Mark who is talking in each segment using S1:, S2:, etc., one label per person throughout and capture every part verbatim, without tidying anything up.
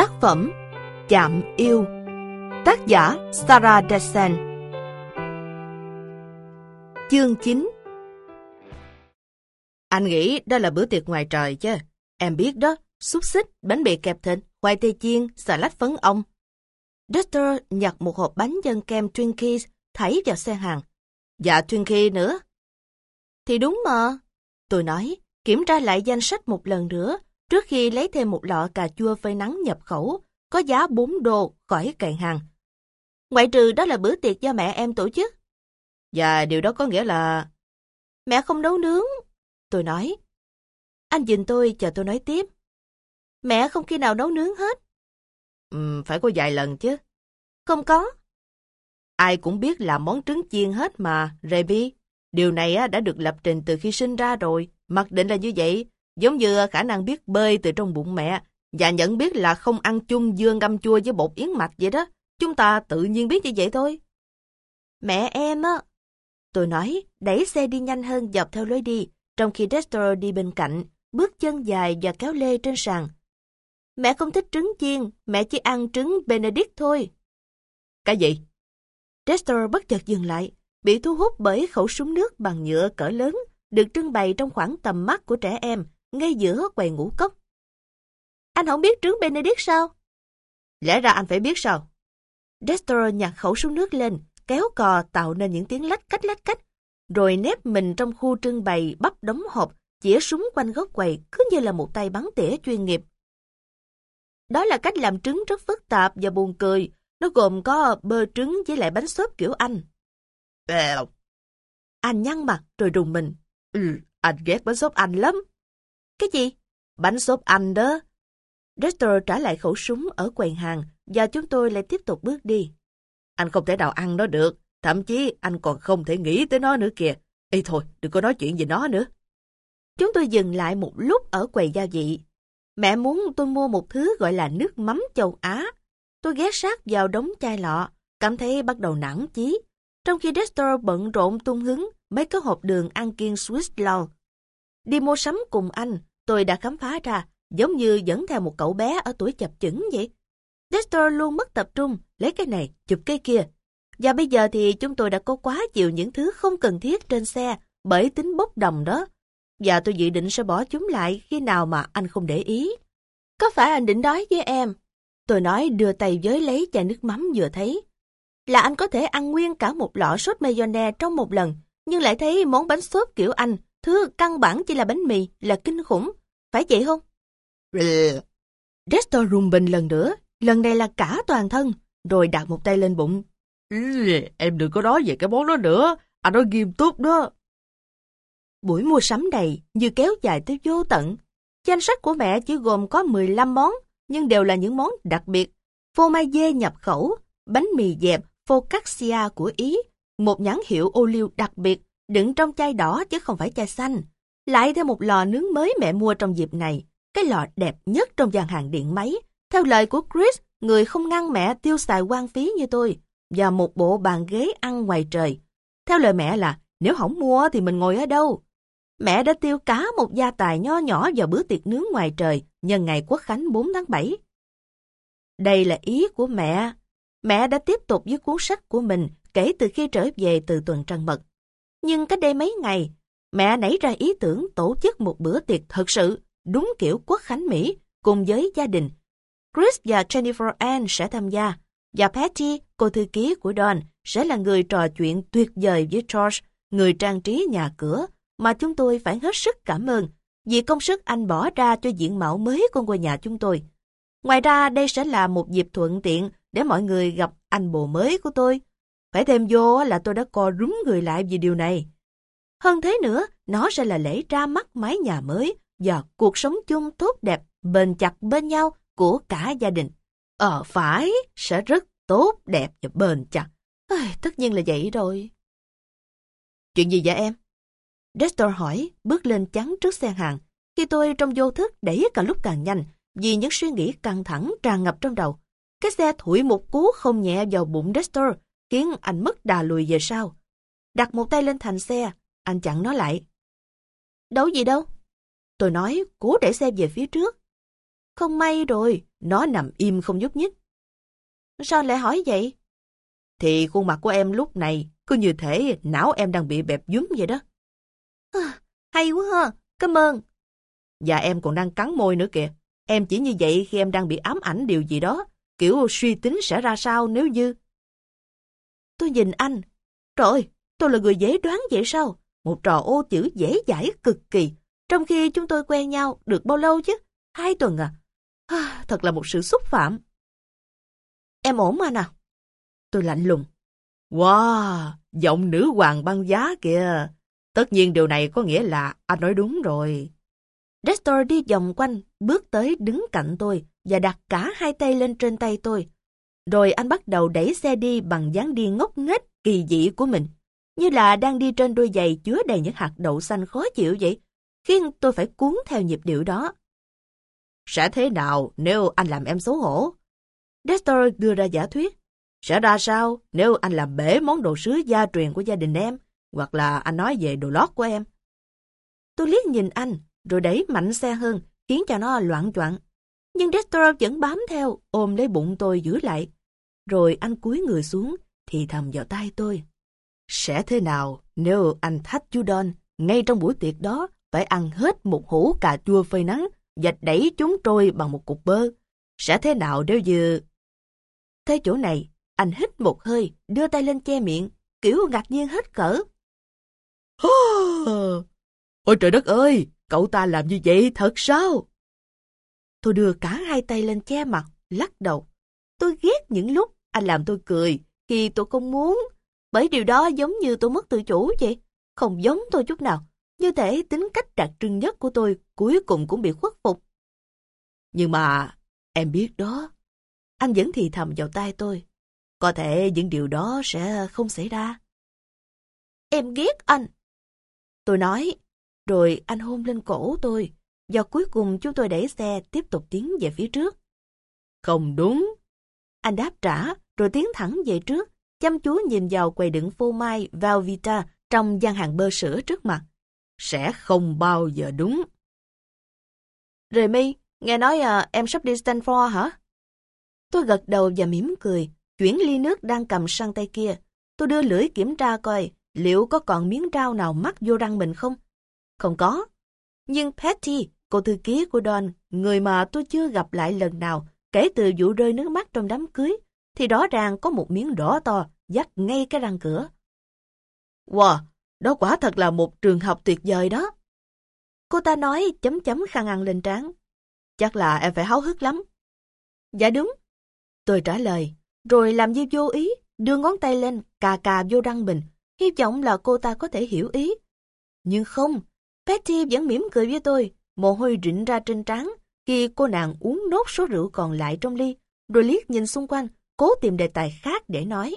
S1: Tác phẩm Chạm Yêu. Tác giả Sarah Dessen. Chương chín. Anh nghĩ đó là bữa tiệc ngoài trời chứ. Em biết đó, xúc xích, bánh bì kẹp thịt, khoai tây chiên, xà lách phấn ong. Dexter nhặt một hộp bánh dân kem Twinkies, thảy vào xe hàng. Dạ Twinkie nữa. Thì đúng mà. Tôi nói, kiểm tra lại danh sách một lần nữa, trước khi lấy thêm một lọ cà chua phơi nắng nhập khẩu, có giá bốn đô khỏi kệ hàng. Ngoại trừ đó là bữa tiệc do mẹ em tổ chức. Và điều đó có nghĩa là... Mẹ không nấu nướng. Tôi nói. Anh nhìn tôi chờ tôi nói tiếp. Mẹ không khi nào nấu nướng hết. Ừm, phải có vài lần chứ. Không có. Ai cũng biết làm món trứng chiên hết mà, Rebby. Điều này á, đã được lập trình từ khi sinh ra rồi, mặc định là như vậy, giống như khả năng biết bơi từ trong bụng mẹ, và nhận biết là không ăn chung dưa ngâm chua với bột yến mạch vậy đó. Chúng ta tự nhiên biết như vậy thôi. Mẹ em á, tôi nói, đẩy xe đi nhanh hơn dọc theo lối đi, trong khi Dexter đi bên cạnh, bước chân dài và kéo lê trên sàn. Mẹ không thích trứng chiên, mẹ chỉ ăn trứng Benedict thôi. Cái gì? Dexter bất chợt dừng lại, bị thu hút bởi khẩu súng nước bằng nhựa cỡ lớn, được trưng bày trong khoảng tầm mắt của trẻ em, ngay giữa quầy ngũ cốc. Anh không biết trứng Benedict sao? Lẽ ra anh phải biết sao? Dexter nhặt khẩu súng nước lên, kéo cò tạo nên những tiếng lách cách lách cách, rồi nép mình trong khu trưng bày bắp đóng hộp, chĩa súng quanh góc quầy cứ như là một tay bắn tỉa chuyên nghiệp. Đó là cách làm trứng rất phức tạp và buồn cười. Nó gồm có bơ trứng với lại bánh xốp kiểu Anh. Bèo. Anh nhăn mặt rồi rùng mình. Ừ, anh ghét bánh xốp Anh lắm. Cái gì? Bánh xốp Anh đó. Dexter trả lại khẩu súng ở quầy hàng và chúng tôi lại tiếp tục bước đi. Anh không thể nào ăn nó được. Thậm chí anh còn không thể nghĩ tới nó nữa kìa. Ê thôi, đừng có nói chuyện về nó nữa. Chúng tôi dừng lại một lúc ở quầy gia vị. Mẹ muốn tôi mua một thứ gọi là nước mắm châu Á. Tôi ghé sát vào đống chai lọ, cảm thấy bắt đầu nản chí. Trong khi Dexter bận rộn tung hứng mấy cái hộp đường ăn kiêng Swiss Roll. Đi mua sắm cùng anh, tôi đã khám phá ra, giống như dẫn theo một cậu bé ở tuổi chập chững vậy. Dexter luôn mất tập trung, lấy cái này, chụp cái kia. Và bây giờ thì chúng tôi đã có quá nhiều những thứ không cần thiết trên xe bởi tính bốc đồng đó. Và tôi dự định sẽ bỏ chúng lại khi nào mà anh không để ý. Có phải anh định đói với em? Tôi nói đưa tay với lấy chai nước mắm vừa thấy. Là anh có thể ăn nguyên cả một lọ sốt mayonnaise trong một lần, nhưng lại thấy món bánh xốp kiểu Anh, thứ căn bản chỉ là bánh mì, là kinh khủng. Phải vậy không? Dexter rùng bình lần nữa, lần này là cả toàn thân, rồi đặt một tay lên bụng. Em đừng có nói về cái món đó nữa, anh nói nghiêm túc đó. Buổi mua sắm này như kéo dài tới vô tận. Danh sách của mẹ chỉ gồm có mười lăm món, nhưng đều là những món đặc biệt. Phô mai dê nhập khẩu, bánh mì dẹp focaccia của Ý, một nhãn hiệu ô liu đặc biệt, đựng trong chai đỏ chứ không phải chai xanh. Lại thêm một lò nướng mới mẹ mua trong dịp này, cái lò đẹp nhất trong dàn hàng điện máy, theo lời của Chris, người không ngăn mẹ tiêu xài hoang phí như tôi, và một bộ bàn ghế ăn ngoài trời. Theo lời mẹ là, nếu không mua thì mình ngồi ở đâu? Mẹ đã tiêu cả một gia tài nho nhỏ vào bữa tiệc nướng ngoài trời nhân ngày Quốc khánh bốn tháng bảy. Đây là ý của mẹ. Mẹ đã tiếp tục với cuốn sách của mình kể từ khi trở về từ tuần trăng mật. Nhưng cách đây mấy ngày, mẹ nảy ra ý tưởng tổ chức một bữa tiệc thật sự đúng kiểu Quốc khánh Mỹ cùng với gia đình. Chris và Jennifer Ann sẽ tham gia, và Patty, cô thư ký của Don, sẽ là người trò chuyện tuyệt vời với George, người trang trí nhà cửa, mà chúng tôi phải hết sức cảm ơn vì công sức anh bỏ ra cho diện mạo mới của ngôi nhà chúng tôi. Ngoài ra, đây sẽ là một dịp thuận tiện để mọi người gặp anh bồ mới của tôi. Phải thêm vô là tôi đã co rúm người lại vì điều này. Hơn thế nữa, nó sẽ là lễ ra mắt mái nhà mới và cuộc sống chung tốt đẹp, bền chặt bên nhau của cả gia đình. Ờ phải, sẽ rất tốt đẹp và bền chặt. À, tất nhiên là vậy rồi. Chuyện gì vậy em? Dexter hỏi, bước lên chắn trước xe hàng, khi tôi trong vô thức đẩy càng lúc càng nhanh, vì những suy nghĩ căng thẳng tràn ngập trong đầu. Cái xe thụi một cú không nhẹ vào bụng Dexter, khiến anh mất đà lùi về sau. Đặt một tay lên thành xe, anh chặn nó lại. Đâu gì đâu? Tôi nói, cố đẩy xe về phía trước. Không may rồi, nó nằm im không nhúc nhích. Sao lại hỏi vậy? Thì khuôn mặt của em lúc này cứ như thể não em đang bị bẹp dúm vậy đó. À, hay quá ha, cảm ơn. Và em còn đang cắn môi nữa kìa. Em chỉ như vậy khi em đang bị ám ảnh điều gì đó, kiểu suy tính sẽ ra sao nếu như... Tôi nhìn anh. Trời ơi, tôi là người dễ đoán vậy sao? Một trò ô chữ dễ dãi cực kỳ, trong khi chúng tôi quen nhau được bao lâu chứ? Hai tuần à? À, thật là một sự xúc phạm. Em ổn mà nào? Tôi lạnh lùng. Wow, giọng nữ hoàng băng giá kìa. Tất nhiên điều này có nghĩa là anh nói đúng rồi. Dexter đi vòng quanh, bước tới đứng cạnh tôi và đặt cả hai tay lên trên tay tôi. Rồi anh bắt đầu đẩy xe đi bằng dáng đi ngốc nghếch kỳ dị của mình, như là đang đi trên đôi giày chứa đầy những hạt đậu xanh khó chịu vậy, khiến tôi phải cuốn theo nhịp điệu đó. Sẽ thế nào nếu anh làm em xấu hổ? Dexter đưa ra giả thuyết. Sẽ ra sao nếu anh làm bể món đồ sứ gia truyền của gia đình em, hoặc là anh nói về đồ lót của em? Tôi liếc nhìn anh, rồi đẩy mạnh xe hơn, khiến cho nó loạng choạng. Nhưng Dexter vẫn bám theo, ôm lấy bụng tôi giữ lại. Rồi anh cúi người xuống, thì thầm vào tai tôi. Sẽ thế nào nếu anh thách chú Don, ngay trong buổi tiệc đó, phải ăn hết một hũ cà chua phơi nắng và đẩy chúng trôi bằng một cục bơ? Sẽ thế nào nếu như... Tới chỗ này, anh hít một hơi, đưa tay lên che miệng, kiểu ngạc nhiên hết cỡ. Ôi trời đất ơi, cậu ta làm như vậy thật sao? Tôi đưa cả hai tay lên che mặt, lắc đầu. Tôi ghét những lúc anh làm tôi cười khi tôi không muốn, bởi điều đó giống như tôi mất tự chủ vậy, không giống tôi chút nào. Như thể tính cách đặc trưng nhất của tôi cuối cùng cũng bị khuất phục. Nhưng mà, em biết đó, anh vẫn thì thầm vào tai tôi. Có thể những điều đó sẽ không xảy ra. Em ghét anh. Tôi nói, rồi anh hôn lên cổ tôi, và cuối cùng chúng tôi đẩy xe tiếp tục tiến về phía trước. Không đúng. Anh đáp trả, rồi tiến thẳng về trước, chăm chú nhìn vào quầy đựng phô mai Velveeta trong gian hàng bơ sữa trước mặt. Sẽ không bao giờ đúng. Remy, nghe nói à, em sắp đi Stanford hả? Tôi gật đầu và mỉm cười, chuyển ly nước đang cầm sang tay kia. Tôi đưa lưỡi kiểm tra coi liệu có còn miếng rau nào mắc vô răng mình không? Không có. Nhưng Patty, cô thư ký của Don, người mà tôi chưa gặp lại lần nào kể từ vụ rơi nước mắt trong đám cưới, thì rõ ràng có một miếng đỏ to dắt ngay cái răng cửa. Wow, đó quả thật là một trường học tuyệt vời đó. Cô ta nói chấm chấm khăn ăn lên trán. Chắc là em phải háo hức lắm. Dạ đúng. Tôi trả lời, rồi làm như vô ý, đưa ngón tay lên cà cà vô răng mình, hy vọng là cô ta có thể hiểu ý. Nhưng không, Patty vẫn mỉm cười với tôi, mồ hôi rịn ra trên trán khi cô nàng uống nốt số rượu còn lại trong ly, rồi liếc nhìn xung quanh, cố tìm đề tài khác để nói.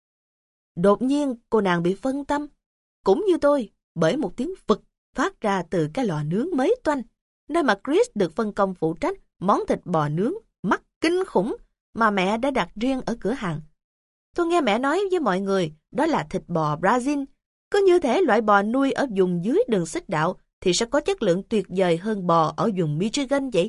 S1: Đột nhiên cô nàng bị phân tâm, cũng như tôi, bởi một tiếng phực phát ra từ cái lò nướng mới toanh, nơi mà Chris được phân công phụ trách món thịt bò nướng mắc kinh khủng mà mẹ đã đặt riêng ở cửa hàng. Tôi nghe mẹ nói với mọi người đó là thịt bò Brazil, cứ như thể loại bò nuôi ở vùng dưới đường xích đạo thì sẽ có chất lượng tuyệt vời hơn bò ở vùng Michigan vậy.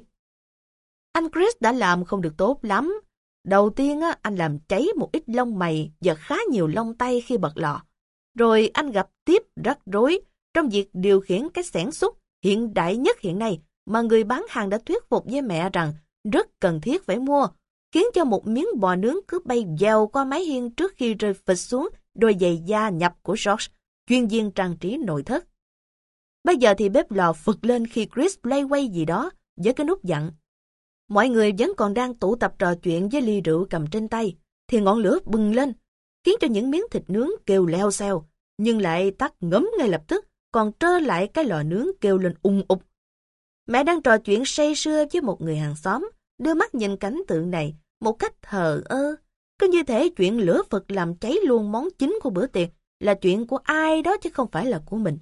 S1: Anh Chris đã làm không được tốt lắm. Đầu tiên á, anh làm cháy một ít lông mày và khá nhiều lông tay khi bật lò. Rồi anh gặp tiếp rắc rối trong việc điều khiển cái xẻng xúc hiện đại nhất hiện nay mà người bán hàng đã thuyết phục với mẹ rằng rất cần thiết phải mua, khiến cho một miếng bò nướng cứ bay dèo qua mái hiên trước khi rơi phịch xuống đôi giày da nhập của George, chuyên viên trang trí nội thất. Bây giờ thì bếp lò phực lên khi Chris loay quay gì đó với cái nút dặn. Mọi người vẫn còn đang tụ tập trò chuyện với ly rượu cầm trên tay, thì ngọn lửa bừng lên, khiến cho những miếng thịt nướng kêu leo xeo, nhưng lại tắt ngấm ngay lập tức, còn trơ lại cái lò nướng kêu lên ung ục. Mẹ đang trò chuyện say sưa với một người hàng xóm, đưa mắt nhìn cảnh tượng này một cách thờ ơ, cứ như thể chuyện lửa phực làm cháy luôn món chính của bữa tiệc là chuyện của ai đó chứ không phải là của mình.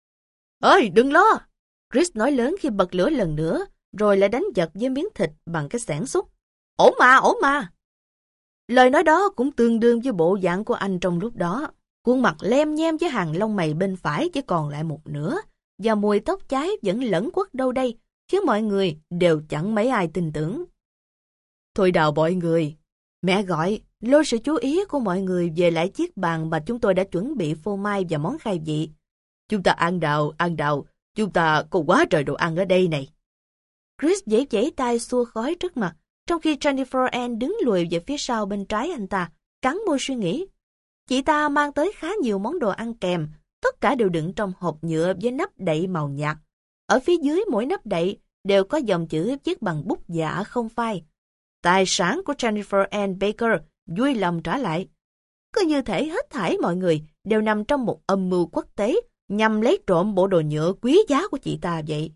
S1: Ơi, đừng lo! Chris nói lớn khi bật lửa lần nữa, rồi lại đánh giật với miếng thịt bằng cái xẻng xúc. Ổn mà, ổn mà! Lời nói đó cũng tương đương với bộ dạng của anh trong lúc đó. Khuôn mặt lem nhem với hàng lông mày bên phải chỉ còn lại một nửa, và mùi tóc cháy vẫn lẫn quất đâu đây, khiến mọi người đều chẳng mấy ai tin tưởng. Thôi đào mọi người, mẹ gọi, lôi sự chú ý của mọi người về lại chiếc bàn mà chúng tôi đã chuẩn bị phô mai và món khai vị. Chúng ta ăn đào, ăn đào, chúng ta có quá trời đồ ăn ở đây này. Chris giãy giãy tay xua khói trước mặt, trong khi Jennifer Ann đứng lùi về phía sau bên trái anh ta, cắn môi suy nghĩ. Chị ta mang tới khá nhiều món đồ ăn kèm, tất cả đều đựng trong hộp nhựa với nắp đậy màu nhạt. Ở phía dưới mỗi nắp đậy đều có dòng chữ viết bằng bút dạ không phai. Tài sản của Jennifer Ann Baker vui lòng trả lại. Cứ như thể hết thảy mọi người đều nằm trong một âm mưu quốc tế nhằm lấy trộm bộ đồ nhựa quý giá của chị ta vậy.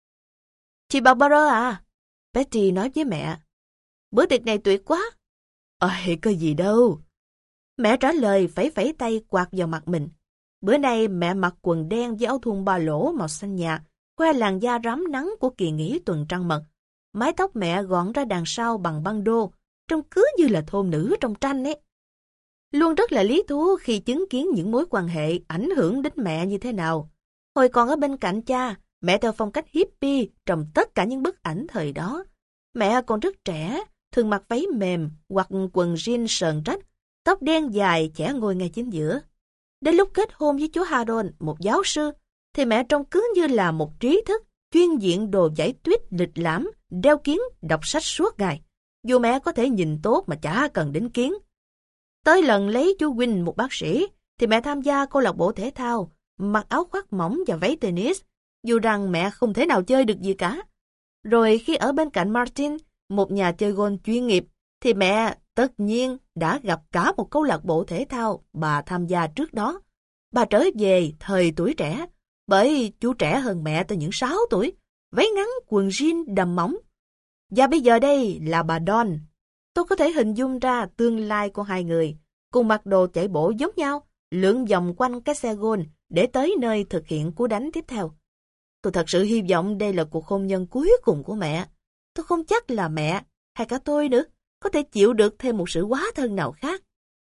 S1: Chị Barbara à, Betty nói với mẹ, bữa tiệc này tuyệt quá. Ôi, có gì đâu. Mẹ trả lời phẩy phẩy tay quạt vào mặt mình. Bữa nay mẹ mặc quần đen với áo thun ba lỗ màu xanh nhạt, khoe làn da rám nắng của kỳ nghỉ tuần trăng mật. Mái tóc mẹ gọn ra đằng sau bằng băng đô, trông cứ như là thôn nữ trong tranh ấy. Luôn rất là lý thú khi chứng kiến những mối quan hệ ảnh hưởng đến mẹ như thế nào. Hồi còn ở bên cạnh cha, mẹ theo phong cách hippie trong tất cả những bức ảnh thời đó. Mẹ còn rất trẻ, thường mặc váy mềm hoặc quần jean sờn rách, tóc đen dài chẻ ngồi ngay chính giữa. Đến lúc kết hôn với chú Harold, một giáo sư, thì mẹ trông cứ như là một trí thức, chuyên diện đồ giải tuyết lịch lãm, đeo kiếng, đọc sách suốt ngày. Dù mẹ có thể nhìn tốt mà chả cần đến kiếng. Tới lần lấy chú Win một bác sĩ, thì mẹ tham gia câu lạc bộ thể thao, mặc áo khoác mỏng và váy tennis, dù rằng mẹ không thể nào chơi được gì cả. Rồi khi ở bên cạnh Martin, một nhà chơi golf chuyên nghiệp, thì mẹ tất nhiên đã gặp cả một câu lạc bộ thể thao bà tham gia trước đó. Bà trở về thời tuổi trẻ, bởi chú trẻ hơn mẹ tới những sáu tuổi, váy ngắn quần jean đầm mỏng. Và bây giờ đây là bà Dawn. Tôi có thể hình dung ra tương lai của hai người, cùng mặc đồ chạy bộ giống nhau, lượn vòng quanh cái xe golf để tới nơi thực hiện cú đánh tiếp theo. Tôi thật sự hy vọng đây là cuộc hôn nhân cuối cùng của mẹ. Tôi không chắc là mẹ, hay cả tôi nữa, có thể chịu được thêm một sự quá thân nào khác.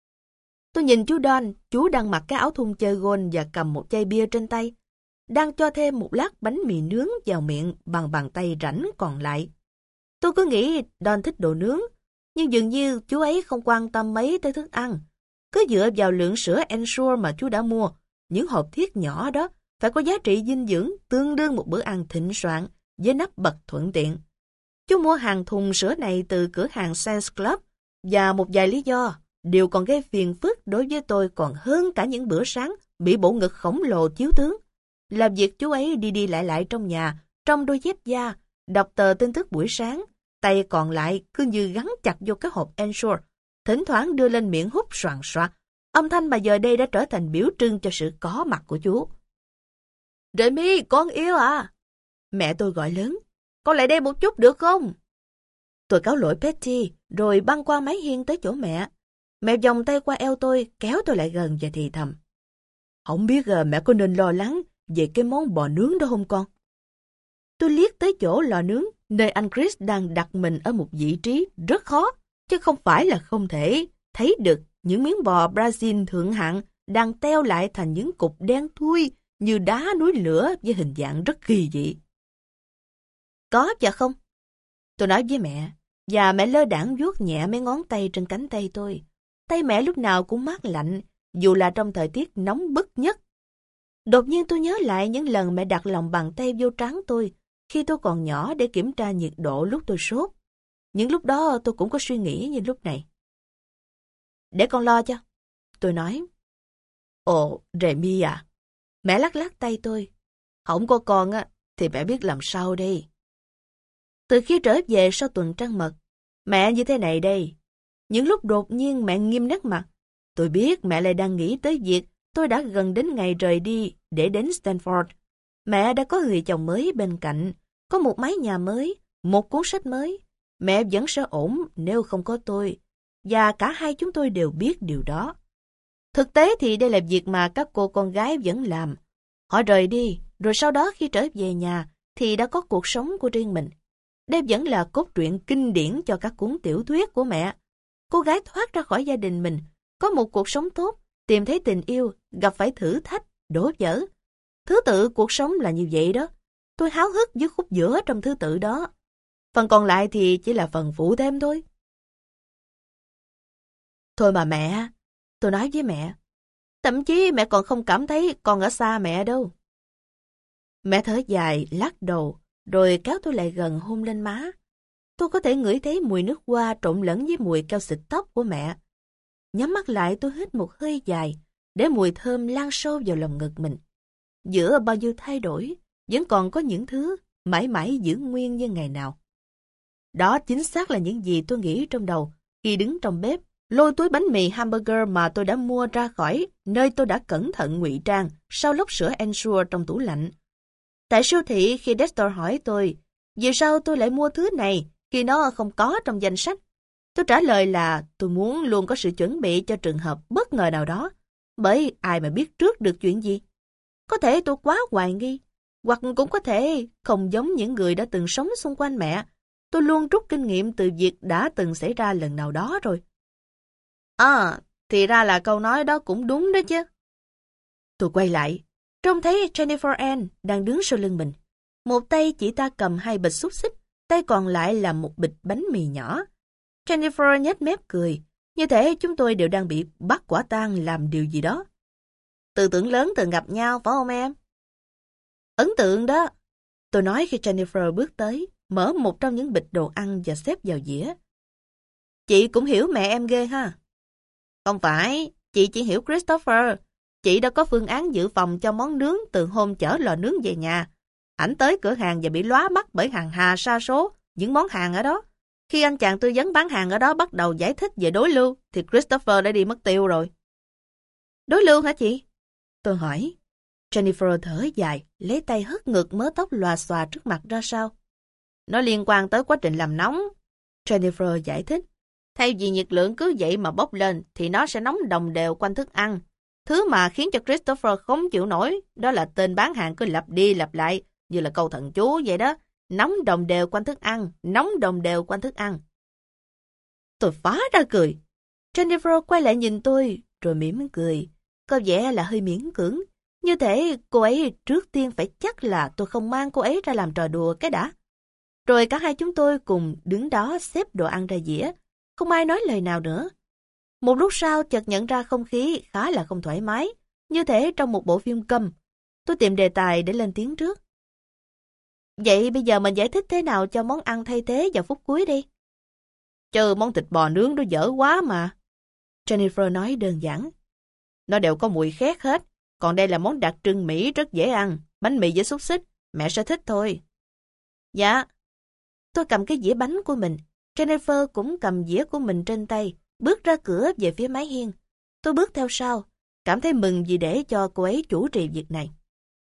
S1: Tôi nhìn chú Don, chú đang mặc cái áo thun chơi golf và cầm một chai bia trên tay, đang cho thêm một lát bánh mì nướng vào miệng bằng bàn tay rảnh còn lại. Tôi cứ nghĩ Don thích đồ nướng, nhưng dường như chú ấy không quan tâm mấy tới thức ăn. Cứ dựa vào lượng sữa Ensure mà chú đã mua, những hộp thiết nhỏ đó phải có giá trị dinh dưỡng tương đương một bữa ăn thịnh soạn với nắp bật thuận tiện. Chú mua hàng thùng sữa này từ cửa hàng Sam's Club và một vài lý do đều còn gây phiền phức đối với tôi còn hơn cả những bữa sáng bị bộ ngực khổng lồ chiếu tướng. Là việc chú ấy đi đi lại lại trong nhà, trong đôi dép da, đọc tờ tin tức buổi sáng, tay còn lại cứ như gắn chặt vô cái hộp Ensure, thỉnh thoảng đưa lên miệng hút soàn soạt. Âm thanh mà giờ đây đã trở thành biểu trưng cho sự có mặt của chú. Remy, con yêu à? Mẹ tôi gọi lớn. Con lại đây một chút được không? Tôi cáo lỗi Betty, rồi băng qua mái hiên tới chỗ mẹ. Mẹ vòng tay qua eo tôi, kéo tôi lại gần và thì thầm. Không biết à, mẹ có nên lo lắng về cái món bò nướng đó không con? Tôi liếc tới chỗ lò nướng, nơi anh Chris đang đặt mình ở một vị trí rất khó, chứ không phải là không thể thấy được những miếng bò Brazil thượng hạng đang teo lại thành những cục đen thui như đá núi lửa với hình dạng rất kỳ dị. Có và không? Tôi nói với mẹ, và mẹ lơ đãng vuốt nhẹ mấy ngón tay trên cánh tay tôi. Tay mẹ lúc nào cũng mát lạnh, dù là trong thời tiết nóng bức nhất. Đột nhiên tôi nhớ lại những lần mẹ đặt lòng bàn tay vô trán tôi khi tôi còn nhỏ để kiểm tra nhiệt độ lúc tôi sốt. Những lúc đó tôi cũng có suy nghĩ như lúc này. Để con lo cho, tôi nói. Ồ, Remy à? Mẹ lắc lắc tay tôi. Không có con á, thì mẹ biết làm sao đây. Từ khi trở về sau tuần trăng mật, mẹ như thế này đây. Những lúc đột nhiên mẹ nghiêm nét mặt. Tôi biết mẹ lại đang nghĩ tới việc tôi đã gần đến ngày rời đi để đến Stanford. Mẹ đã có người chồng mới bên cạnh, có một mái nhà mới, một cuốn sách mới. Mẹ vẫn sẽ ổn nếu không có tôi, và cả hai chúng tôi đều biết điều đó. Thực tế thì đây là việc mà các cô con gái vẫn làm. Họ rời đi, rồi sau đó khi trở về nhà thì đã có cuộc sống của riêng mình. Đây vẫn là cốt truyện kinh điển cho các cuốn tiểu thuyết của mẹ. Cô gái thoát ra khỏi gia đình mình, có một cuộc sống tốt, tìm thấy tình yêu, gặp phải thử thách, đổ vỡ. Thứ tự cuộc sống là như vậy đó. Tôi háo hức với khúc giữa trong thứ tự đó. Phần còn lại thì chỉ là phần phụ thêm thôi. Thôi mà mẹ, tôi nói với mẹ. Thậm chí mẹ còn không cảm thấy con ở xa mẹ đâu. Mẹ thở dài, lắc đầu, rồi kéo tôi lại gần hôn lên má. Tôi có thể ngửi thấy mùi nước hoa trộn lẫn với mùi keo xịt tóc của mẹ. Nhắm mắt lại tôi hít một hơi dài, để mùi thơm lan sâu vào lòng ngực mình. Giữa bao nhiêu thay đổi, vẫn còn có những thứ mãi mãi giữ nguyên như ngày nào. Đó chính xác là những gì tôi nghĩ trong đầu khi đứng trong bếp, lôi túi bánh mì hamburger mà tôi đã mua ra khỏi nơi tôi đã cẩn thận ngụy trang sau lốc sữa Ensure trong tủ lạnh. Tại siêu thị, khi Dexter hỏi tôi, vì sao tôi lại mua thứ này khi nó không có trong danh sách, tôi trả lời là tôi muốn luôn có sự chuẩn bị cho trường hợp bất ngờ nào đó, bởi ai mà biết trước được chuyện gì. Có thể tôi quá hoài nghi, hoặc cũng có thể không giống những người đã từng sống xung quanh mẹ. Tôi luôn rút kinh nghiệm từ việc đã từng xảy ra lần nào đó rồi. À, thì ra là câu nói đó cũng đúng đó chứ. Tôi quay lại, trông thấy Jennifer Ann đang đứng sau lưng mình. Một tay chị ta cầm hai bịch xúc xích, tay còn lại là một bịch bánh mì nhỏ. Jennifer nhếch mép cười, như thể chúng tôi đều đang bị bắt quả tang làm điều gì đó. Tư tưởng lớn từng gặp nhau, phải không em? Ấn tượng đó. Tôi nói khi Jennifer bước tới, mở một trong những bịch đồ ăn và xếp vào dĩa. Chị cũng hiểu mẹ em ghê ha. Không phải, chị chỉ hiểu Christopher. Chị đã có phương án dự phòng cho món nướng từ hôm chở lò nướng về nhà. Ảnh tới cửa hàng và bị lóa mắt bởi hàng hà sa số những món hàng ở đó. Khi anh chàng tư vấn bán hàng ở đó bắt đầu giải thích về đối lưu, thì Christopher đã đi mất tiêu rồi. Đối lưu hả chị? Tôi hỏi. Jennifer thở dài, lấy tay hất ngực mớ tóc lòa xòa trước mặt ra sau. Nó liên quan tới quá trình làm nóng. Jennifer giải thích. Thay vì nhiệt lượng cứ vậy mà bốc lên, thì nó sẽ nóng đồng đều quanh thức ăn. Thứ mà khiến cho Christopher không chịu nổi, đó là tên bán hàng cứ lặp đi lặp lại, như là câu thần chú vậy đó. Nóng đồng đều quanh thức ăn, nóng đồng đều quanh thức ăn. Tôi phá ra cười. Jennifer quay lại nhìn tôi, rồi mỉm cười. Có vẻ là hơi miễn cưỡng. Như thể cô ấy trước tiên phải chắc là tôi không mang cô ấy ra làm trò đùa cái đã. Rồi cả hai chúng tôi cùng đứng đó xếp đồ ăn ra dĩa. Không ai nói lời nào nữa. Một lúc sau chợt nhận ra không khí khá là không thoải mái. Như thể trong một bộ phim câm. Tôi tìm đề tài để lên tiếng trước. Vậy bây giờ mình giải thích thế nào cho món ăn thay thế vào phút cuối đi? Chứ món thịt bò nướng đó dở quá mà. Jennifer nói đơn giản. Nó đều có mùi khét hết. Còn đây là món đặc trưng Mỹ rất dễ ăn. Bánh mì với xúc xích. Mẹ sẽ thích thôi. Dạ. Tôi cầm cái dĩa bánh của mình. Jennifer cũng cầm dĩa của mình trên tay. Bước ra cửa về phía mái hiên. Tôi bước theo sau. Cảm thấy mừng vì để cho cô ấy chủ trì việc này.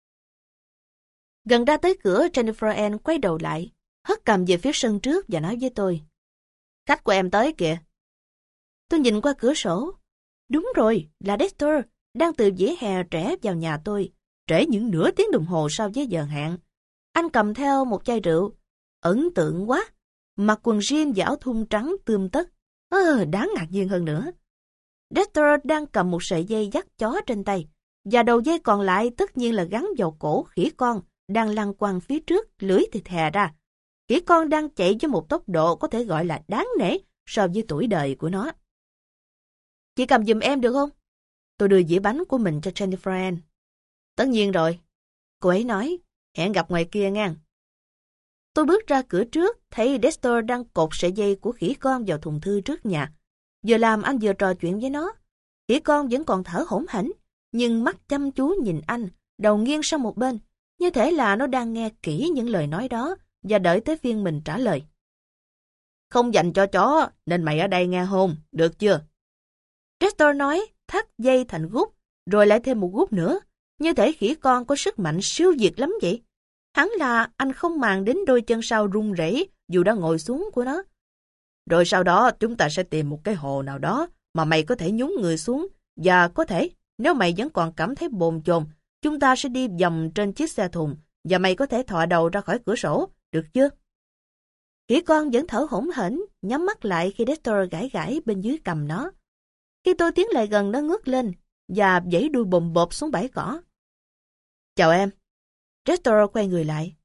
S1: Gần ra tới cửa, Jennifer Ann quay đầu lại, hất cằm về phía sân trước và nói với tôi. Khách của em tới kìa. Tôi nhìn qua cửa sổ. Đúng rồi, là Dexter, đang từ vỉa hè trẻ vào nhà tôi, trễ những nửa tiếng đồng hồ sau với giờ hẹn. Anh cầm theo một chai rượu. Ấn tượng quá. Mặc quần jean và áo thun trắng tươm tất. Ơ, đáng ngạc nhiên hơn nữa. Dexter đang cầm một sợi dây dắt chó trên tay, và đầu dây còn lại tất nhiên là gắn vào cổ khỉ con, đang lăn quăng phía trước, lưỡi thì thè ra. Khỉ con đang chạy với một tốc độ có thể gọi là đáng nể so với tuổi đời của nó. Chị cầm giùm em được không? Tôi đưa dĩa bánh của mình cho Jennifer Ann. Tất nhiên rồi. Cô ấy nói, hẹn gặp ngoài kia ngang. Tôi bước ra cửa trước, thấy Dexter đang cột sợi dây của khỉ con vào thùng thư trước nhà. Vừa làm anh vừa trò chuyện với nó. Khỉ con vẫn còn thở hổn hển, nhưng mắt chăm chú nhìn anh, đầu nghiêng sang một bên, như thể là nó đang nghe kỹ những lời nói đó và đợi tới phiên mình trả lời. Không dành cho chó, nên mày ở đây nghe hôn, được chưa? Dexter nói, thắt dây thành gút, rồi lại thêm một gút nữa, như thể khỉ con có sức mạnh siêu việt lắm vậy. Hẳn là anh không màng đến đôi chân sau run rẩy dù đã ngồi xuống của nó. Rồi sau đó chúng ta sẽ tìm một cái hồ nào đó mà mày có thể nhúng người xuống, và có thể, nếu mày vẫn còn cảm thấy bồn chồn, chúng ta sẽ đi vòng trên chiếc xe thùng, và mày có thể thò đầu ra khỏi cửa sổ, được chưa? Khỉ con vẫn thở hổn hển, nhắm mắt lại khi Dexter gãi gãi bên dưới cằm nó. Khi tôi tiến lại gần, nó ngước lên và vẫy đuôi bồm bộp xuống bãi cỏ. Chào em. Dexter quay người lại.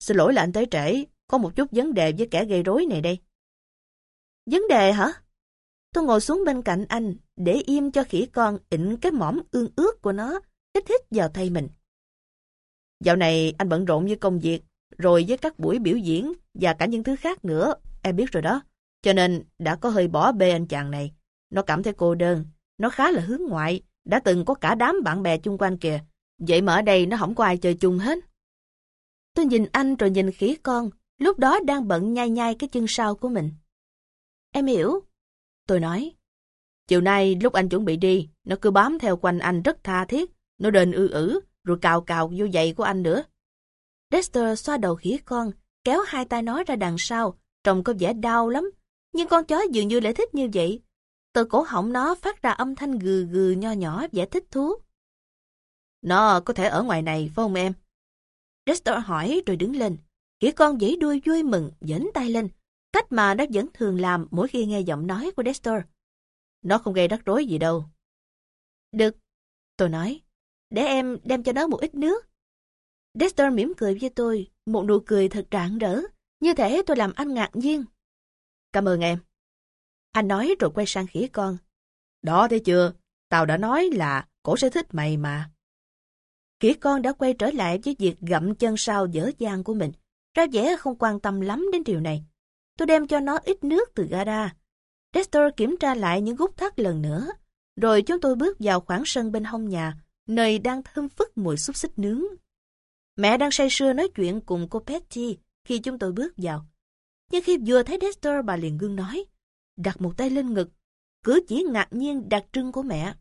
S1: Xin lỗi là anh tới trễ, có một chút vấn đề với kẻ gây rối này đây. Vấn đề hả? Tôi ngồi xuống bên cạnh anh, để im cho khỉ con ịnh cái mõm ương ướt của nó, hít hít vào tay mình. Dạo này anh bận rộn với công việc, rồi với các buổi biểu diễn và cả những thứ khác nữa, em biết rồi đó. Cho nên đã có hơi bỏ bê anh chàng này. Nó cảm thấy cô đơn, nó khá là hướng ngoại, đã từng có cả đám bạn bè chung quanh kìa. Vậy mà ở đây nó không có ai chơi chung hết. Tôi nhìn anh rồi nhìn khỉ con, lúc đó đang bận nhai nhai cái chân sau của mình. Em hiểu. Tôi nói. Chiều nay lúc anh chuẩn bị đi, nó cứ bám theo quanh anh rất tha thiết. Nó đền ư ử, rồi cào cào vô giày của anh nữa. Dexter xoa đầu khỉ con, kéo hai tay nó ra đằng sau, trông có vẻ đau lắm. Nhưng con chó dường như lại thích như vậy. Từ cổ họng nó phát ra âm thanh gừ gừ nho nhỏ vẻ thích thú. Nó có thể ở ngoài này, phải không em? Dexter hỏi rồi đứng lên. Khỉ con giãy đuôi vui mừng, giãy tay lên. Cách mà nó vẫn thường làm mỗi khi nghe giọng nói của Dexter. Nó không gây rắc rối gì đâu. Được, tôi nói. Để em đem cho nó một ít nước. Dexter mỉm cười với tôi, một nụ cười thật rạng rỡ. Như thể tôi làm anh ngạc nhiên. Cảm ơn em. Anh nói rồi quay sang khỉ con. Đó thấy chưa, tao đã nói là cổ sẽ thích mày mà. Khỉ con đã quay trở lại với việc gặm chân sau dở dang của mình, ra vẻ không quan tâm lắm đến điều này. Tôi đem cho nó ít nước từ gara. Dexter kiểm tra lại những gút thắt lần nữa, rồi chúng tôi bước vào khoảng sân bên hông nhà, nơi đang thơm phức mùi xúc xích nướng. Mẹ đang say sưa nói chuyện cùng cô Patty khi chúng tôi bước vào. Nhưng khi vừa thấy Dexter, bà liền ngưng nói, đặt một tay lên ngực, cử chỉ ngạc nhiên đặc trưng của mẹ.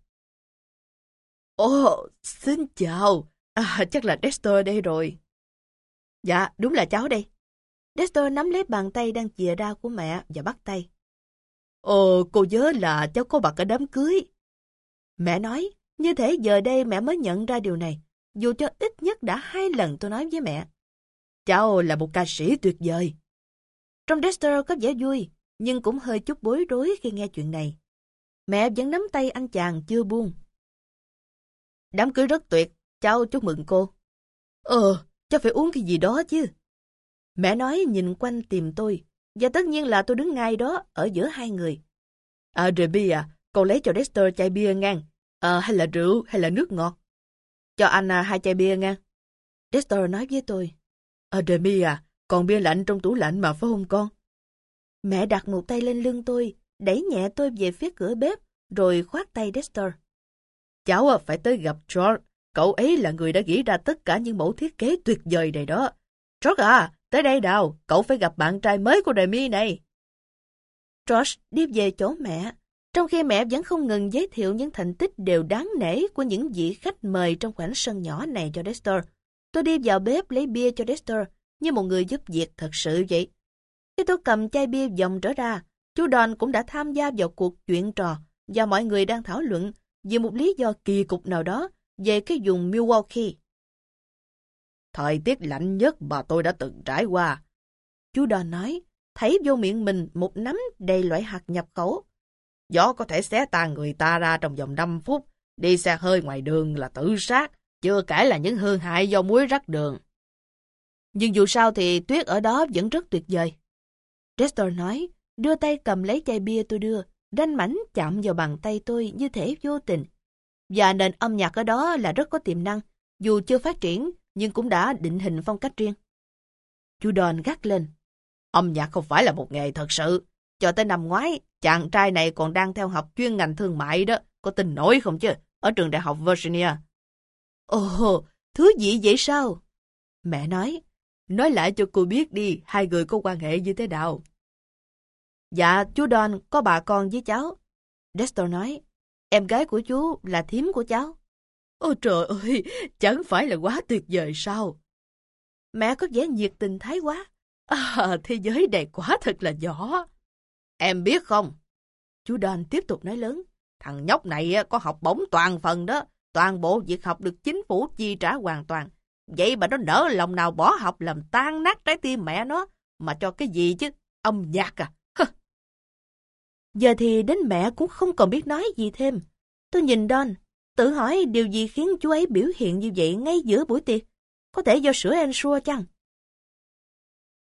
S1: Ồ, xin chào, à, chắc là Dexter đây rồi. Dạ, đúng là cháu đây. Dexter nắm lấy bàn tay đang chìa ra của mẹ và bắt tay. Ồ, cô nhớ là cháu có mặt ở đám cưới. Mẹ nói, như thể giờ đây mẹ mới nhận ra điều này, dù cho ít nhất đã hai lần tôi nói với mẹ. Cháu là một ca sĩ tuyệt vời. Trong Dexter có vẻ vui, nhưng cũng hơi chút bối rối khi nghe chuyện này. Mẹ vẫn nắm tay anh chàng chưa buông. Đám cưới rất tuyệt, cháu chúc mừng cô. Ờ, cháu phải uống cái gì đó chứ. Mẹ nói nhìn quanh tìm tôi, và tất nhiên là tôi đứng ngay đó ở giữa hai người. À, Remy à, con lấy cho Dexter chai bia ngang. À, hay là rượu, hay là nước ngọt. Cho anh à, hai chai bia ngang. Dexter nói với tôi. À, Remy à, còn bia lạnh trong tủ lạnh mà phải không con? Mẹ đặt một tay lên lưng tôi, đẩy nhẹ tôi về phía cửa bếp, rồi khoát tay Dexter. Cháu à, phải tới gặp George. Cậu ấy là người đã nghĩ ra tất cả những mẫu thiết kế tuyệt vời này đó. George à, tới đây nào, cậu phải gặp bạn trai mới của Remy này. George đi về chỗ mẹ, trong khi mẹ vẫn không ngừng giới thiệu những thành tích đều đáng nể của những vị khách mời trong khoảnh sân nhỏ này cho Dexter. Tôi đi vào bếp lấy bia cho Dexter, như một người giúp việc thật sự vậy. Khi tôi cầm chai bia vòng trở ra, chú Don cũng đã tham gia vào cuộc chuyện trò, và mọi người đang thảo luận vì một lý do kỳ cục nào đó về cái vùng Milwaukee. Thời tiết lạnh nhất mà tôi đã từng trải qua. Chú Don nói, thảy vô miệng mình một nắm đầy loại hạt nhập khẩu. Gió có thể xé tan người ta ra trong vòng năm phút, đi xe hơi ngoài đường là tự sát, chưa kể là những hư hại do muối rắc đường. Nhưng dù sao thì tuyết ở đó vẫn rất tuyệt vời. Dexter nói, đưa tay cầm lấy chai bia tôi đưa, ranh mảnh chạm vào bàn tay tôi như thể vô tình. Và nền âm nhạc ở đó là rất có tiềm năng, dù chưa phát triển, nhưng cũng đã định hình phong cách riêng. Chú Don gắt lên. Âm nhạc không phải là một nghề thật sự. Cho tới năm ngoái, chàng trai này còn đang theo học chuyên ngành thương mại đó, có tin nổi không chứ, ở trường đại học Virginia. Ồ, thứ gì vậy sao? Mẹ nói, nói lại cho cô biết đi, hai người có quan hệ như thế nào. Dạ, chú Don có bà con với cháu. Dexter nói, em gái của chú là thím của cháu. Ôi trời ơi, chẳng phải là quá tuyệt vời sao? Mẹ có vẻ nhiệt tình thái quá. À, thế giới này quá thật là nhỏ. Em biết không? Chú Don tiếp tục nói lớn. Thằng nhóc này có học bổng toàn phần đó. Toàn bộ việc học được chính phủ chi trả hoàn toàn. Vậy mà nó nỡ lòng nào bỏ học làm tan nát trái tim mẹ nó. Mà cho cái gì chứ? Âm nhạc à? Giờ thì đến mẹ cũng không còn biết nói gì thêm. Tôi nhìn Don, tự hỏi điều gì khiến chú ấy biểu hiện như vậy ngay giữa buổi tiệc. Có thể do sữa Ensure chăng?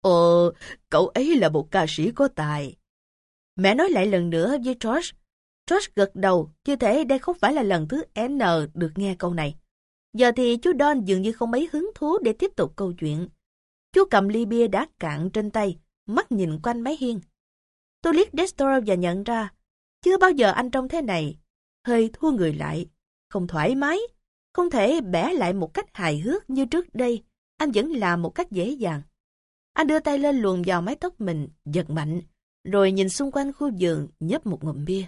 S1: Ồ, cậu ấy là một ca sĩ có tài. Mẹ nói lại lần nữa với George. George gật đầu, như thể đây không phải là lần thứ N được nghe câu này. Giờ thì chú Don dường như không mấy hứng thú để tiếp tục câu chuyện. Chú cầm ly bia đã cạn trên tay, mắt nhìn quanh mái hiên. Tôi liếc Dexter và nhận ra, chưa bao giờ anh trông thế này, hơi thua người lại, không thoải mái, không thể bẻ lại một cách hài hước như trước đây, anh vẫn làm một cách dễ dàng. Anh đưa tay lên luồn vào mái tóc mình, giật mạnh, rồi nhìn xung quanh khu vườn nhấp một ngụm bia.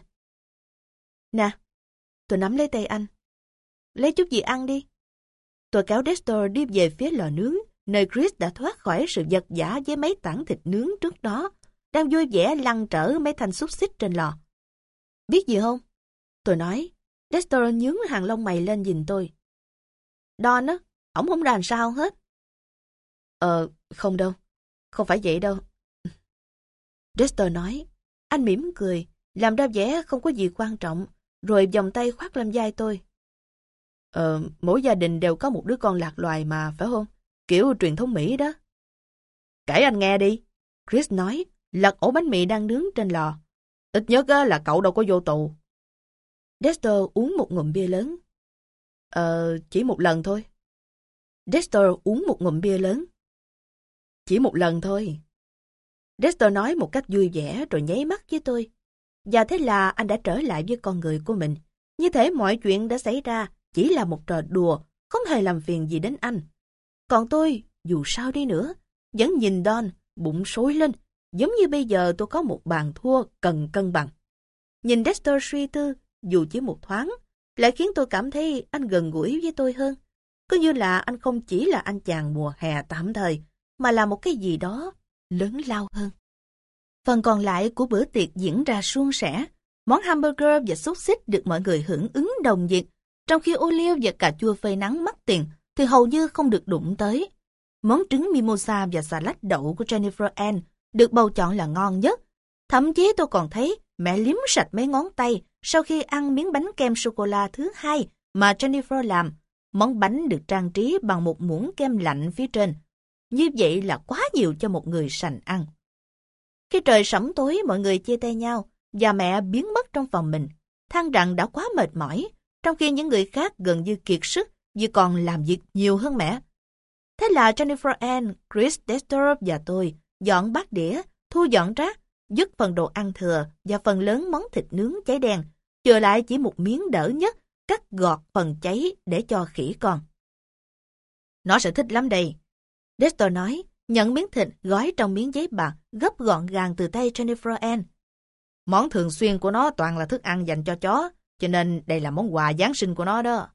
S1: Nè, tôi nắm lấy tay anh. Lấy chút gì ăn đi. Tôi kéo Dexter đi về phía lò nướng, nơi Chris đã thoát khỏi sự vật vã với mấy tảng thịt nướng trước đó, đang vui vẻ lăn trở mấy thanh xúc xích trên lò. Biết gì không? Tôi nói. Dexter nhướng hàng lông mày lên nhìn tôi. Don á, ổng không làm sao hết. Ờ, không đâu. Không phải vậy đâu. Dexter nói. Anh mỉm cười, làm ra vẻ không có gì quan trọng, rồi vòng tay khoác lên vai tôi. Ờ, mỗi gia đình đều có một đứa con lạc loài mà, phải không? Kiểu truyền thống Mỹ đó. Kể anh nghe đi. Chris nói, lật ổ bánh mì đang nướng trên lò. Ít nhất là cậu đâu có vô tù. Dexter uống một ngụm bia lớn. Ờ, chỉ một lần thôi. Dexter uống một ngụm bia lớn. Chỉ một lần thôi. Dexter nói một cách vui vẻ rồi nháy mắt với tôi. Và thế là anh đã trở lại với con người của mình. Như thể mọi chuyện đã xảy ra chỉ là một trò đùa, không hề làm phiền gì đến anh. Còn tôi, dù sao đi nữa, vẫn nhìn Don, bụng sôi lên, giống như bây giờ tôi có một bàn thua cần cân bằng. Nhìn Dexter suy tư, dù chỉ một thoáng, lại khiến tôi cảm thấy anh gần gũi với tôi hơn. Cứ như là anh không chỉ là anh chàng mùa hè tạm thời, mà là một cái gì đó lớn lao hơn. Phần còn lại của bữa tiệc diễn ra suôn sẻ. Món hamburger và xúc xích được mọi người hưởng ứng đồng nhiệt, trong khi ô liu và cà chua phơi nắng mắc tiền thì hầu như không được đụng tới. Món trứng mimosa và xà lách đậu của Jennifer Ann được bầu chọn là ngon nhất. Thậm chí tôi còn thấy mẹ liếm sạch mấy ngón tay sau khi ăn miếng bánh kem sô-cô-la thứ hai mà Jennifer làm. Món bánh được trang trí bằng một muỗng kem lạnh phía trên. Như vậy là quá nhiều cho một người sành ăn. Khi trời sẫm tối, mọi người chia tay nhau và mẹ biến mất trong phòng mình, than rằng đã quá mệt mỏi, trong khi những người khác gần như kiệt sức vì còn làm việc nhiều hơn mẹ. Thế là Jennifer Ann, Chris, Dexter và tôi dọn bát đĩa, thu dọn rác, dứt phần đồ ăn thừa và phần lớn món thịt nướng cháy đen, chừa lại chỉ một miếng đỡ nhất, cắt gọt phần cháy để cho khỉ con. Nó sẽ thích lắm đây. Dexter nói, nhận miếng thịt gói trong miếng giấy bạc gấp gọn gàng từ tay Jennifer Ann. Món thường xuyên của nó toàn là thức ăn dành cho chó, cho nên đây là món quà Giáng sinh của nó đó.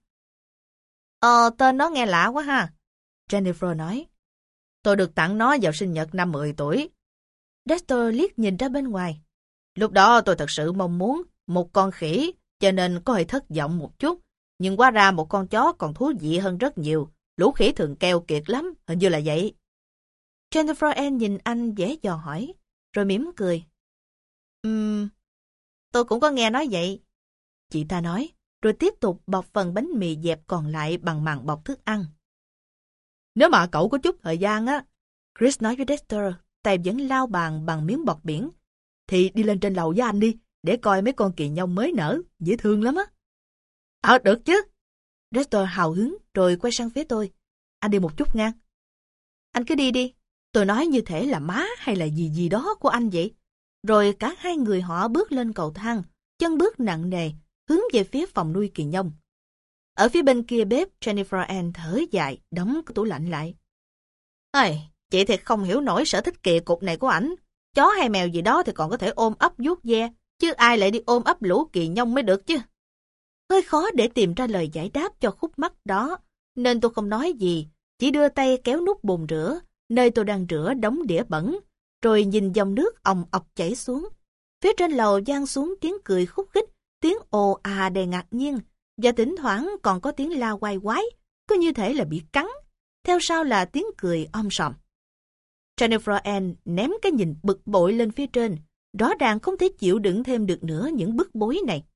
S1: Ờ, tên nó nghe lạ quá ha. Jennifer nói. Tôi được tặng nó vào sinh nhật năm mười tuổi. Dexter liếc nhìn ra bên ngoài. Lúc đó tôi thật sự mong muốn một con khỉ, cho nên có hơi thất vọng một chút. Nhưng hóa ra một con chó còn thú vị hơn rất nhiều. Lũ khỉ thường keo kiệt lắm, hình như là vậy. Jennifer Ann nhìn anh dễ dò hỏi, rồi mỉm cười. Ừm, um, tôi cũng có nghe nói vậy. Chị ta nói, rồi tiếp tục bọc phần bánh mì dẹp còn lại bằng màng bọc thức ăn. Nếu mà cậu có chút thời gian á, Chris nói với Dexter, tay vẫn lao bàn bằng miếng bọt biển, thì đi lên trên lầu với anh đi, để coi mấy con kỳ nhông mới nở, dễ thương lắm á. Ờ, được chứ. Dexter hào hứng rồi quay sang phía tôi. Anh đi một chút ngang. Anh cứ đi đi. Tôi nói như thể là má hay là gì gì đó của anh vậy. Rồi cả hai người họ bước lên cầu thang, chân bước nặng nề, hướng về phía phòng nuôi kỳ nhông. Ở phía bên kia bếp, Jennifer Ann thở dài, đóng cái tủ lạnh lại. Ây, chị thiệt không hiểu nổi sở thích kỳ cục này của ảnh. Chó hay mèo gì đó thì còn có thể ôm ấp vuốt ve, chứ ai lại đi ôm ấp lũ kỳ nhông mới được chứ. Hơi khó để tìm ra lời giải đáp cho khúc mắc đó, nên tôi không nói gì, chỉ đưa tay kéo nút bồn rửa, nơi tôi đang rửa đống đĩa bẩn, rồi nhìn dòng nước òng ọc chảy xuống. Phía trên lầu vang xuống tiếng cười khúc khích, tiếng ồ à đầy ngạc nhiên, và thỉnh thoảng còn có tiếng la quay quái, cứ như thể là bị cắn. Theo sau là tiếng cười om sòm. Jennifer Ann ném cái nhìn bực bội lên phía trên, rõ ràng không thể chịu đựng thêm được nữa những bức bối này.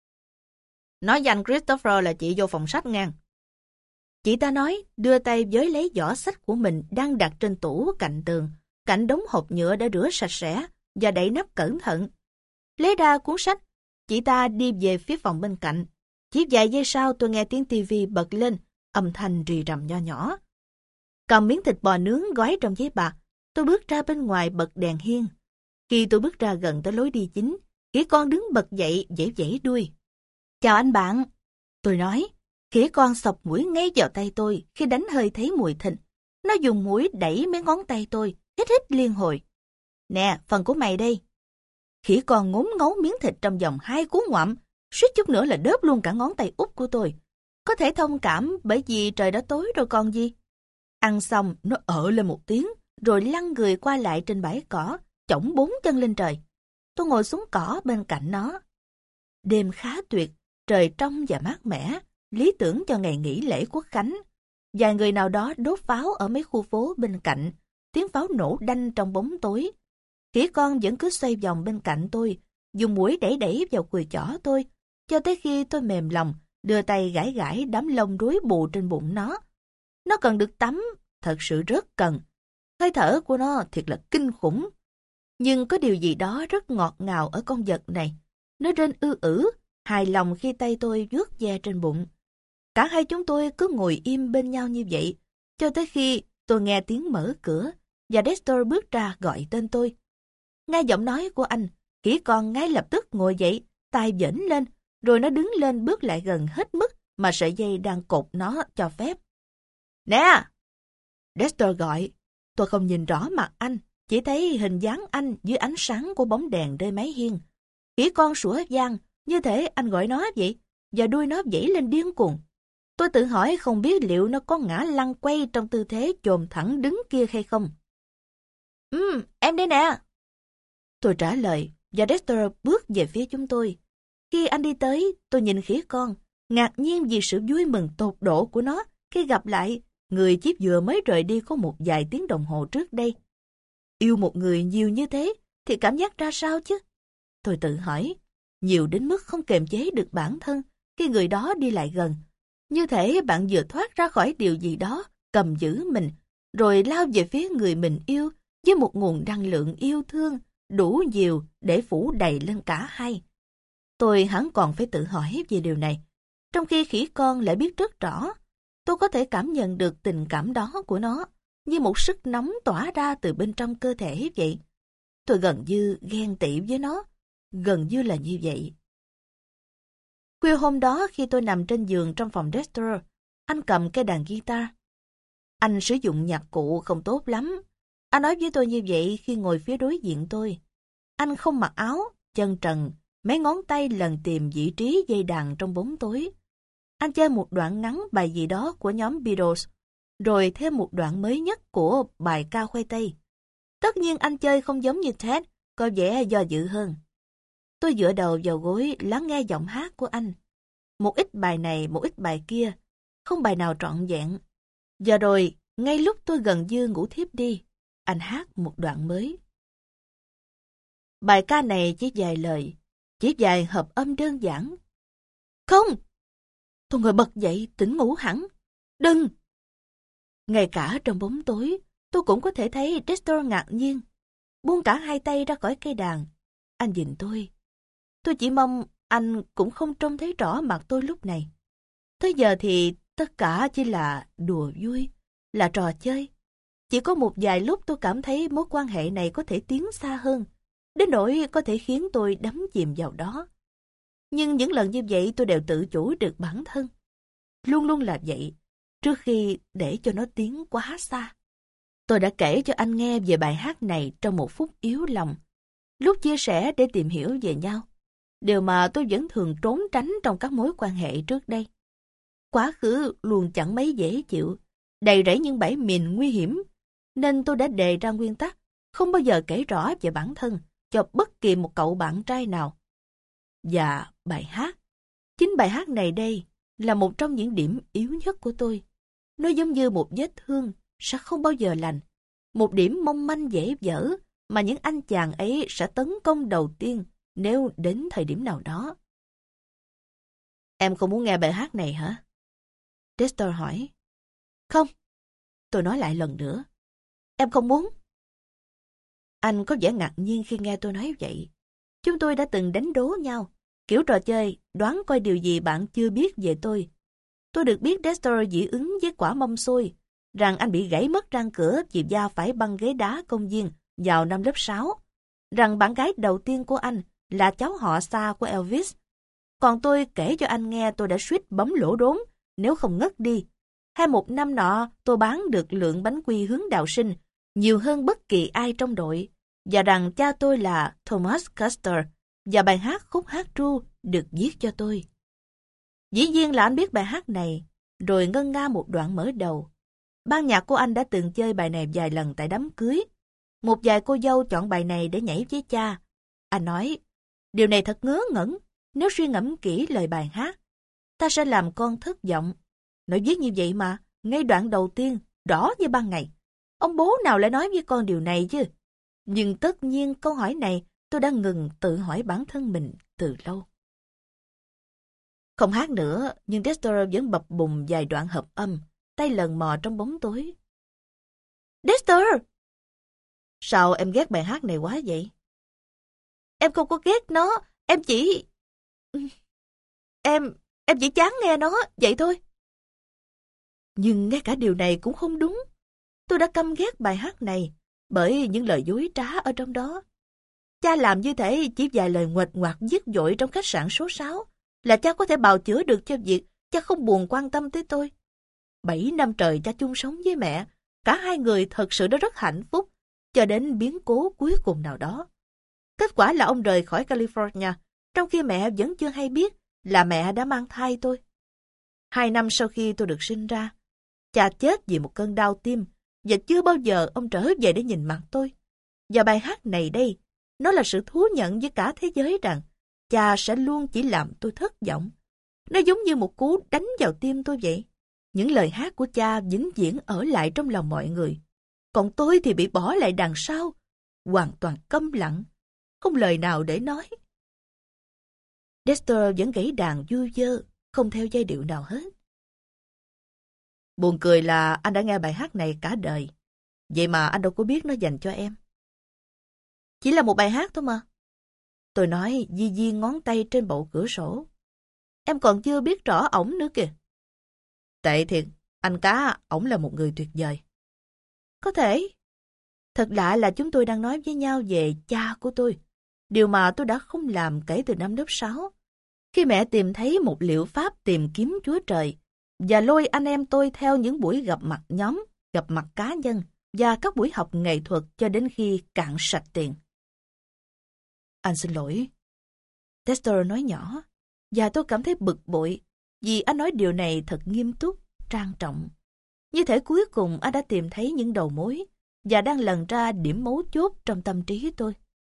S1: Nói danh Christopher là chị vô phòng sách ngang. Chị ta nói, đưa tay với lấy giỏ sách của mình đang đặt trên tủ cạnh tường, cạnh đống hộp nhựa đã rửa sạch sẽ và đậy nắp cẩn thận. Lấy ra cuốn sách, chị ta đi về phía phòng bên cạnh. Chỉ vài giây sau tôi nghe tiếng tivi bật lên, âm thanh rì rầm nho nhỏ. Cầm miếng thịt bò nướng gói trong giấy bạc, tôi bước ra bên ngoài bật đèn hiên. Khi tôi bước ra gần tới lối đi chính, khỉ con đứng bật dậy vẫy vẫy đuôi. Chào anh bạn, tôi nói. Khỉ con xộc mũi ngay vào tay tôi khi đánh hơi thấy mùi thịt. Nó dùng mũi đẩy mấy ngón tay tôi, hít hít liên hồi. Nè, phần của mày đây. Khỉ con ngốn ngấu miếng thịt trong vòng hai cú ngoạm, suýt chút nữa là đớp luôn cả ngón tay út của tôi. Có thể thông cảm bởi vì trời đã tối rồi còn gì. Ăn xong, nó ợ lên một tiếng, rồi lăn người qua lại trên bãi cỏ, chổng bốn chân lên trời. Tôi ngồi xuống cỏ bên cạnh nó. Đêm khá tuyệt, trời trong và mát mẻ, lý tưởng cho ngày nghỉ lễ Quốc khánh. Vài người nào đó đốt pháo ở mấy khu phố bên cạnh, tiếng pháo nổ đanh trong bóng tối. Khỉ con vẫn cứ xoay vòng bên cạnh tôi, dùng mũi đẩy đẩy vào cùi chỏ tôi, cho tới khi tôi mềm lòng, đưa tay gãi gãi đám lông rối bù trên bụng nó. Nó cần được tắm, thật sự rất cần. Hơi thở của nó thiệt là kinh khủng. Nhưng có điều gì đó rất ngọt ngào ở con vật này. Nó rên ư ử, hài lòng khi tay tôi vuốt ve trên bụng. Cả hai chúng tôi cứ ngồi im bên nhau như vậy, cho tới khi tôi nghe tiếng mở cửa, và Dexter bước ra gọi tên tôi. Nghe giọng nói của anh, khỉ con ngay lập tức ngồi dậy, tay vểnh lên, rồi nó đứng lên bước lại gần hết mức mà sợi dây đang cột nó cho phép. Nè! Dexter gọi. Tôi không nhìn rõ mặt anh, chỉ thấy hình dáng anh dưới ánh sáng của bóng đèn nơi mái hiên. Khỉ con sủa vang, như thể anh gọi nó vậy, và đuôi nó vẫy lên điên cuồng. Tôi tự hỏi không biết liệu nó có ngã lăn quay trong tư thế chồm thẳng đứng kia hay không. Ừm, em đây nè. Tôi trả lời, và Dexter bước về phía chúng tôi. Khi anh đi tới, tôi nhìn khỉ con, ngạc nhiên vì sự vui mừng tột độ của nó khi gặp lại người chiếc vừa mới rời đi có một vài tiếng đồng hồ trước đây. Yêu một người nhiều như thế thì cảm giác ra sao chứ? Tôi tự hỏi, nhiều đến mức không kềm chế được bản thân khi người đó đi lại gần. Như thể bạn vừa thoát ra khỏi điều gì đó cầm giữ mình, rồi lao về phía người mình yêu với một nguồn năng lượng yêu thương đủ nhiều để phủ đầy lên cả hai. Tôi hẳn còn phải tự hỏi về điều này, trong khi khỉ con lại biết rất rõ. Tôi có thể cảm nhận được tình cảm đó của nó, như một sức nóng tỏa ra từ bên trong cơ thể vậy. Tôi gần như ghen tị với nó, gần như là như vậy. Khuya hôm đó khi tôi nằm trên giường trong phòng Dexter, anh cầm cây đàn guitar. Anh sử dụng nhạc cụ không tốt lắm. Anh nói với tôi như vậy khi ngồi phía đối diện tôi. Anh không mặc áo, chân trần, mấy ngón tay lần tìm vị trí dây đàn trong bóng tối. Anh chơi một đoạn ngắn bài gì đó của nhóm Beatles, rồi thêm một đoạn mới nhất của bài ca khoai tây. Tất nhiên anh chơi không giống như Ted, có vẻ do dự hơn. Tôi dựa đầu vào gối lắng nghe giọng hát của anh. Một ít bài này, một ít bài kia, không bài nào trọn vẹn. Giờ rồi, ngay lúc tôi gần như ngủ thiếp đi, anh hát một đoạn mới. Bài ca này chỉ vài lời, chỉ vài hợp âm đơn giản. Không! Tôi ngồi bật dậy, tỉnh ngủ hẳn. Đừng! Ngay cả trong bóng tối, tôi cũng có thể thấy Dexter ngạc nhiên. Buông cả hai tay ra khỏi cây đàn. Anh nhìn tôi. Tôi chỉ mong anh cũng không trông thấy rõ mặt tôi lúc này. Tới giờ thì tất cả chỉ là đùa vui, là trò chơi. Chỉ có một vài lúc tôi cảm thấy mối quan hệ này có thể tiến xa hơn, đến nỗi có thể khiến tôi đắm chìm vào đó. Nhưng những lần như vậy tôi đều tự chủ được bản thân. Luôn luôn là vậy, trước khi để cho nó tiến quá xa. Tôi đã kể cho anh nghe về bài hát này trong một phút yếu lòng, lúc chia sẻ để tìm hiểu về nhau. Điều mà tôi vẫn thường trốn tránh trong các mối quan hệ trước đây. Quá khứ luôn chẳng mấy dễ chịu, đầy rẫy những bẫy mìn nguy hiểm, nên tôi đã đề ra nguyên tắc không bao giờ kể rõ về bản thân cho bất kỳ một cậu bạn trai nào. Và bài hát, chính bài hát này đây là một trong những điểm yếu nhất của tôi. Nó giống như một vết thương sẽ không bao giờ lành, một điểm mong manh dễ vỡ mà những anh chàng ấy sẽ tấn công đầu tiên nếu đến thời điểm nào đó. Em không muốn nghe bài hát này hả? Dexter hỏi. Không. Tôi nói lại lần nữa. Em không muốn. Anh có vẻ ngạc nhiên khi nghe tôi nói vậy. Chúng tôi đã từng đánh đố nhau, kiểu trò chơi đoán coi điều gì bạn chưa biết về tôi. Tôi được biết Dexter dị ứng với quả mâm xôi, rằng anh bị gãy mất răng cửa vì va phải băng ghế đá công viên vào năm lớp sáu, rằng bạn gái đầu tiên của anh là cháu họ xa của Elvis. Còn tôi kể cho anh nghe tôi đã suýt bấm lỗ đốn nếu không ngất đi. Hay một năm nọ tôi bán được lượng bánh quy hướng đạo sinh nhiều hơn bất kỳ ai trong đội, và rằng cha tôi là Thomas Custer, và bài hát khúc hát ru được viết cho tôi. Dĩ nhiên là anh biết bài hát này, rồi ngân nga một đoạn mở đầu. Ban nhạc của anh đã từng chơi bài này vài lần tại đám cưới. Một vài cô dâu chọn bài này để nhảy với cha. Anh nói, điều này thật ngớ ngẩn, nếu suy ngẫm kỹ lời bài hát. Ta sẽ làm con thất vọng. Nói viết như vậy mà, ngay đoạn đầu tiên, rõ như ban ngày. Ông bố nào lại nói với con điều này chứ? Nhưng tất nhiên câu hỏi này tôi đã ngừng tự hỏi bản thân mình từ lâu. Không hát nữa, nhưng Dexter vẫn bập bùng vài đoạn hợp âm, tay lần mò trong bóng tối. Dexter! Sao em ghét bài hát này quá vậy? Em không có ghét nó, em chỉ... Em... em chỉ chán nghe nó, vậy thôi. Nhưng ngay cả điều này cũng không đúng. Tôi đã căm ghét bài hát này bởi những lời dối trá ở trong đó. Cha làm như thế chỉ vài lời nguệch ngoạc dứt dội trong khách sạn số sáu là cha có thể bào chữa được cho việc cha không buồn quan tâm tới tôi. Bảy năm trời cha chung sống với mẹ, cả hai người thật sự đã rất hạnh phúc, cho đến biến cố cuối cùng nào đó. Kết quả là ông rời khỏi California, trong khi mẹ vẫn chưa hay biết là mẹ đã mang thai tôi. Hai năm sau khi tôi được sinh ra, cha chết vì một cơn đau tim, và chưa bao giờ ông trở về để nhìn mặt tôi. Và bài hát này đây, nó là sự thú nhận với cả thế giới rằng cha sẽ luôn chỉ làm tôi thất vọng. Nó giống như một cú đánh vào tim tôi vậy. Những lời hát của cha vĩnh viễn ở lại trong lòng mọi người. Còn tôi thì bị bỏ lại đằng sau, hoàn toàn câm lặng, không lời nào để nói. Dexter vẫn gãy đàn vui vơ, không theo giai điệu nào hết. Buồn cười là anh đã nghe bài hát này cả đời, vậy mà anh đâu có biết nó dành cho em. Chỉ là một bài hát thôi mà. Tôi nói di di ngón tay trên bậu cửa sổ. Em còn chưa biết rõ ổng nữa kìa. Tệ thiệt, anh cá, ổng là một người tuyệt vời. Có thể. Thật lạ là chúng tôi đang nói với nhau về cha của tôi, điều mà tôi đã không làm kể từ năm lớp sáu. Khi mẹ tìm thấy một liệu pháp tìm kiếm Chúa Trời, và lôi anh em tôi theo những buổi gặp mặt nhóm, gặp mặt cá nhân, và các buổi học nghệ thuật cho đến khi cạn sạch tiền. Anh xin lỗi. Dexter nói nhỏ, và tôi cảm thấy bực bội, vì anh nói điều này thật nghiêm túc, trang trọng. Như thể cuối cùng anh đã tìm thấy những đầu mối, và đang lần ra điểm mấu chốt trong tâm trí tôi.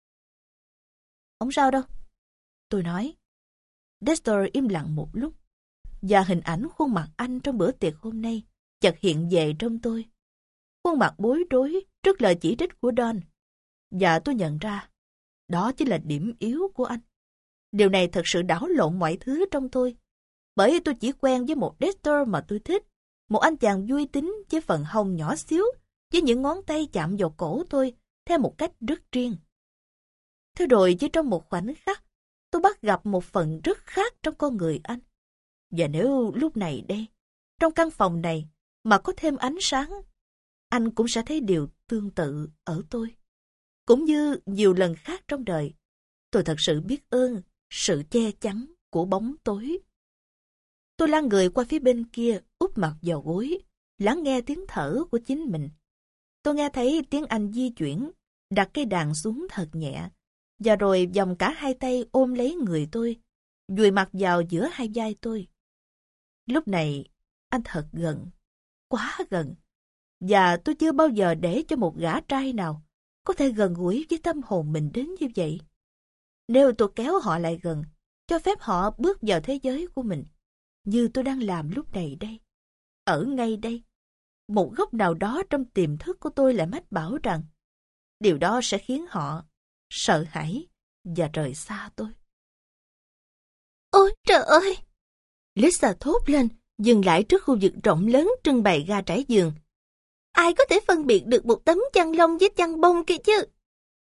S1: Không sao đâu, tôi nói. Dexter im lặng một lúc, và hình ảnh khuôn mặt anh trong bữa tiệc hôm nay chợt hiện về trong tôi. Khuôn mặt bối rối trước lời chỉ trích của Don. Và tôi nhận ra, đó chính là điểm yếu của anh. Điều này thật sự đảo lộn mọi thứ trong tôi. Bởi tôi chỉ quen với một Dexter mà tôi thích, một anh chàng vui tính với phần hông nhỏ xíu, với những ngón tay chạm vào cổ tôi theo một cách rất riêng. Thế rồi chỉ trong một khoảnh khắc, tôi bắt gặp một phần rất khác trong con người anh. Và nếu lúc này đây, trong căn phòng này, mà có thêm ánh sáng, anh cũng sẽ thấy điều tương tự ở tôi. Cũng như nhiều lần khác trong đời, tôi thật sự biết ơn sự che chắn của bóng tối. Tôi lăn người qua phía bên kia, úp mặt vào gối, lắng nghe tiếng thở của chính mình. Tôi nghe thấy tiếng anh di chuyển, đặt cây đàn xuống thật nhẹ, và rồi vòng cả hai tay ôm lấy người tôi, vùi mặt vào giữa hai vai tôi. Lúc này, anh thật gần, quá gần, và tôi chưa bao giờ để cho một gã trai nào có thể gần gũi với tâm hồn mình đến như vậy. Nếu tôi kéo họ lại gần, cho phép họ bước vào thế giới của mình, như tôi đang làm lúc này đây, ở ngay đây, một góc nào đó trong tiềm thức của tôi lại mách bảo rằng điều đó sẽ khiến họ sợ hãi và rời xa tôi. Ôi trời ơi! Lisa thốt lên, dừng lại trước khu vực rộng lớn trưng bày ga trải giường. Ai có thể phân biệt được một tấm chăn lông với chăn bông kia chứ?